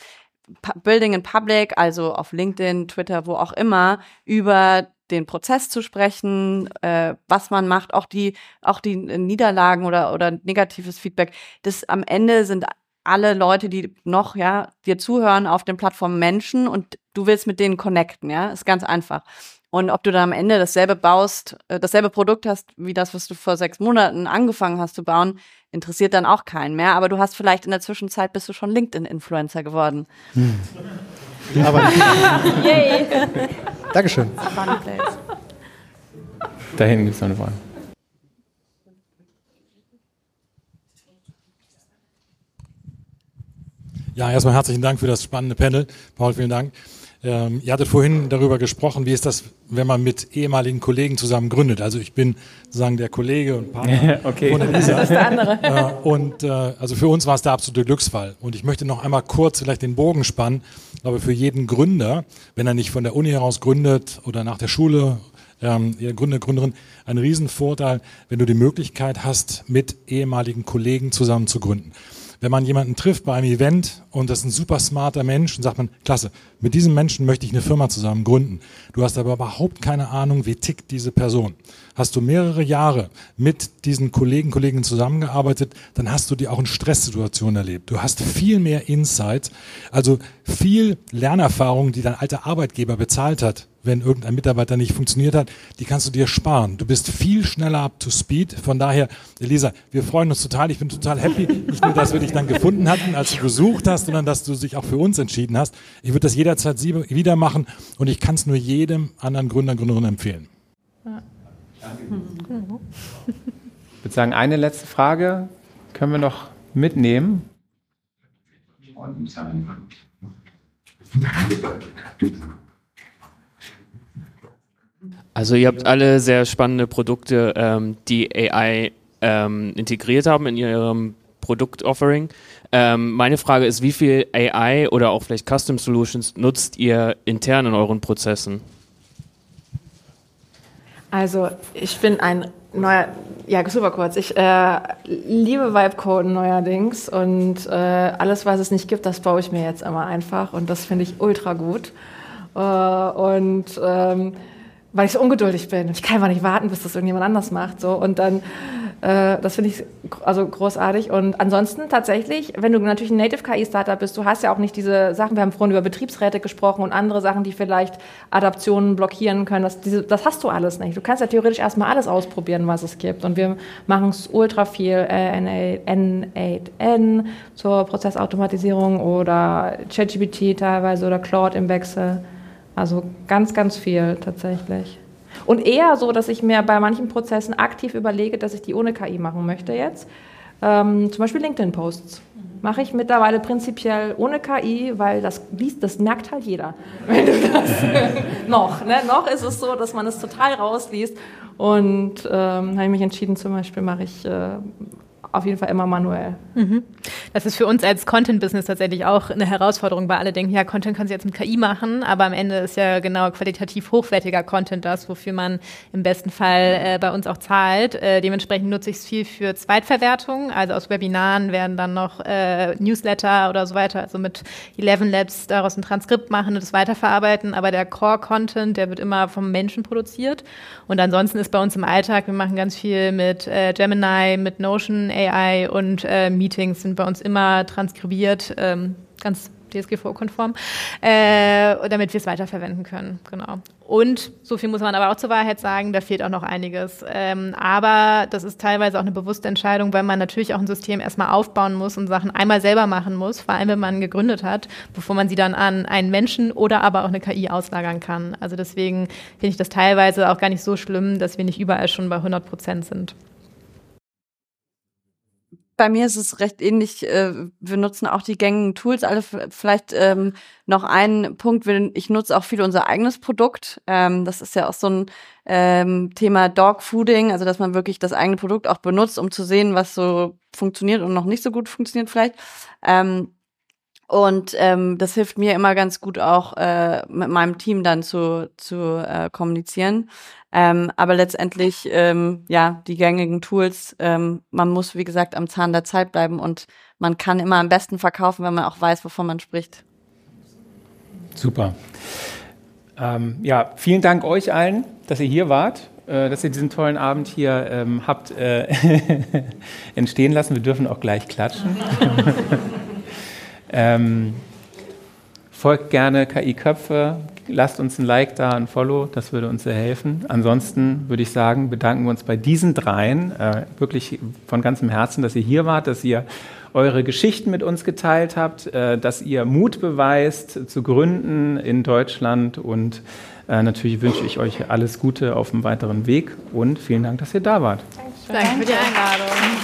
Building in Public, also auf LinkedIn, Twitter, wo auch immer, über den Prozess zu sprechen, was man macht, auch die Niederlagen oder negatives Feedback. Das am Ende sind alle Leute, die noch dir zuhören auf den Plattformen Menschen und du willst mit denen connecten, ist ganz einfach. Und ob du dann am Ende dasselbe baust, dasselbe Produkt hast, wie das, was du vor 6 Monaten angefangen hast zu bauen, interessiert dann auch keinen mehr. Aber du hast vielleicht in der Zwischenzeit bist du schon LinkedIn-Influencer geworden. Aber Yay! Dankeschön. Da hinten gibt es noch eine Frage. Ja, erstmal herzlichen Dank für das spannende Panel. Paul, vielen Dank. Ihr hattet vorhin darüber gesprochen, wie ist das, wenn man mit ehemaligen Kollegen zusammen gründet. Also ich bin sozusagen der Kollege und Partner von Elisa. Das ist der andere. Also für uns war es der absolute Glücksfall. Und ich möchte noch einmal kurz vielleicht den Bogen spannen. Ich glaube, für jeden Gründer, wenn er nicht von der Uni heraus gründet oder nach der Schule, Gründerin, ein Riesenvorteil, wenn du die Möglichkeit hast, mit ehemaligen Kollegen zusammen zu gründen. Wenn man jemanden trifft bei einem Event und das ist ein super smarter Mensch, dann sagt man, klasse, mit diesem Menschen möchte ich eine Firma zusammen gründen. Du hast aber überhaupt keine Ahnung, wie tickt diese Person. Hast du mehrere Jahre mit diesen Kolleginnen zusammengearbeitet, dann hast du die auch in Stresssituationen erlebt. Du hast viel mehr Insight, also viel Lernerfahrung, die dein alter Arbeitgeber bezahlt hat, wenn irgendein Mitarbeiter nicht funktioniert hat, die kannst du dir sparen. Du bist viel schneller up to speed. Von daher, Elisa, wir freuen uns total. Ich bin total happy. Nicht nur, dass wir dich dann gefunden hatten, als du gesucht hast, sondern dass du dich auch für uns entschieden hast. Ich würde das jederzeit wieder machen und ich kann es nur jedem anderen Gründer, Gründerin empfehlen. Ja. Ich würde sagen, eine letzte Frage können wir noch mitnehmen. Also ihr habt alle sehr spannende Produkte, die AI integriert haben in ihrem Produktoffering. Meine Frage ist, wie viel AI oder auch vielleicht Custom Solutions nutzt ihr intern in euren Prozessen? Also ich bin super kurz. Ich liebe Vibe-Code neuerdings und alles, was es nicht gibt, das baue ich mir jetzt immer einfach und das finde ich ultra gut. Weil ich so ungeduldig bin. Ich kann einfach nicht warten, bis das irgendjemand anders macht. So. Und dann, das finde ich großartig. Und ansonsten tatsächlich, wenn du natürlich ein Native-KI-Startup bist, du hast ja auch nicht diese Sachen, wir haben vorhin über Betriebsräte gesprochen und andere Sachen, die vielleicht Adaptionen blockieren können. Das hast du alles nicht. Du kannst ja theoretisch erstmal alles ausprobieren, was es gibt. Und wir machen es ultra viel, N8N zur Prozessautomatisierung oder ChatGPT teilweise oder Claude im Wechsel. Also ganz, ganz viel tatsächlich. Und eher so, dass ich mir bei manchen Prozessen aktiv überlege, dass ich die ohne KI machen möchte jetzt. Zum Beispiel LinkedIn-Posts. Mache ich mittlerweile prinzipiell ohne KI, weil das merkt halt jeder. Wenn du das noch ist es so, dass man es total rausliest. Und habe ich mich entschieden, zum Beispiel mache ich auf jeden Fall immer manuell. Mhm. Das ist für uns als Content-Business tatsächlich auch eine Herausforderung, weil alle denken, ja, Content kannst du jetzt mit KI machen, aber am Ende ist ja genau qualitativ hochwertiger Content das, wofür man im besten Fall bei uns auch zahlt. Dementsprechend nutze ich es viel für Zweitverwertung, also aus Webinaren werden dann noch Newsletter oder so weiter, also mit 11 Labs daraus ein Transkript machen und das weiterverarbeiten, aber der Core-Content, der wird immer vom Menschen produziert und ansonsten ist bei uns im Alltag, wir machen ganz viel mit Gemini, mit Notion, AI und Meetings sind bei uns immer transkribiert, ganz DSGVO-konform, damit wir es weiterverwenden können. Genau. Und so viel muss man aber auch zur Wahrheit sagen, da fehlt auch noch einiges. Aber das ist teilweise auch eine bewusste Entscheidung, weil man natürlich auch ein System erstmal aufbauen muss und Sachen einmal selber machen muss, vor allem wenn man gegründet hat, bevor man sie dann an einen Menschen oder aber auch eine KI auslagern kann. Also deswegen finde ich das teilweise auch gar nicht so schlimm, dass wir nicht überall schon bei 100% sind. Bei mir ist es recht ähnlich. Wir nutzen auch die gängigen Tools. Alle vielleicht noch ein Punkt. Ich nutze auch viel unser eigenes Produkt. Das ist ja auch so ein Thema Dogfooding, also dass man wirklich das eigene Produkt auch benutzt, um zu sehen, was so funktioniert und noch nicht so gut funktioniert vielleicht. Und das hilft mir immer ganz gut auch mit meinem Team dann zu kommunizieren. Aber letztendlich, die gängigen Tools, man muss, wie gesagt, am Zahn der Zeit bleiben und man kann immer am besten verkaufen, wenn man auch weiß, wovon man spricht. Super. Ja, vielen Dank euch allen, dass ihr hier wart, dass ihr diesen tollen Abend hier habt entstehen lassen. Wir dürfen auch gleich klatschen. Folgt gerne KI-Köpfe, lasst uns ein Like da, ein Follow, das würde uns sehr helfen. Ansonsten würde ich sagen, bedanken wir uns bei diesen dreien wirklich von ganzem Herzen, dass ihr hier wart, dass ihr eure Geschichten mit uns geteilt habt, dass ihr Mut beweist zu gründen in Deutschland und natürlich wünsche ich euch alles Gute auf dem weiteren Weg und vielen Dank, dass ihr da wart. Danke für die Einladung.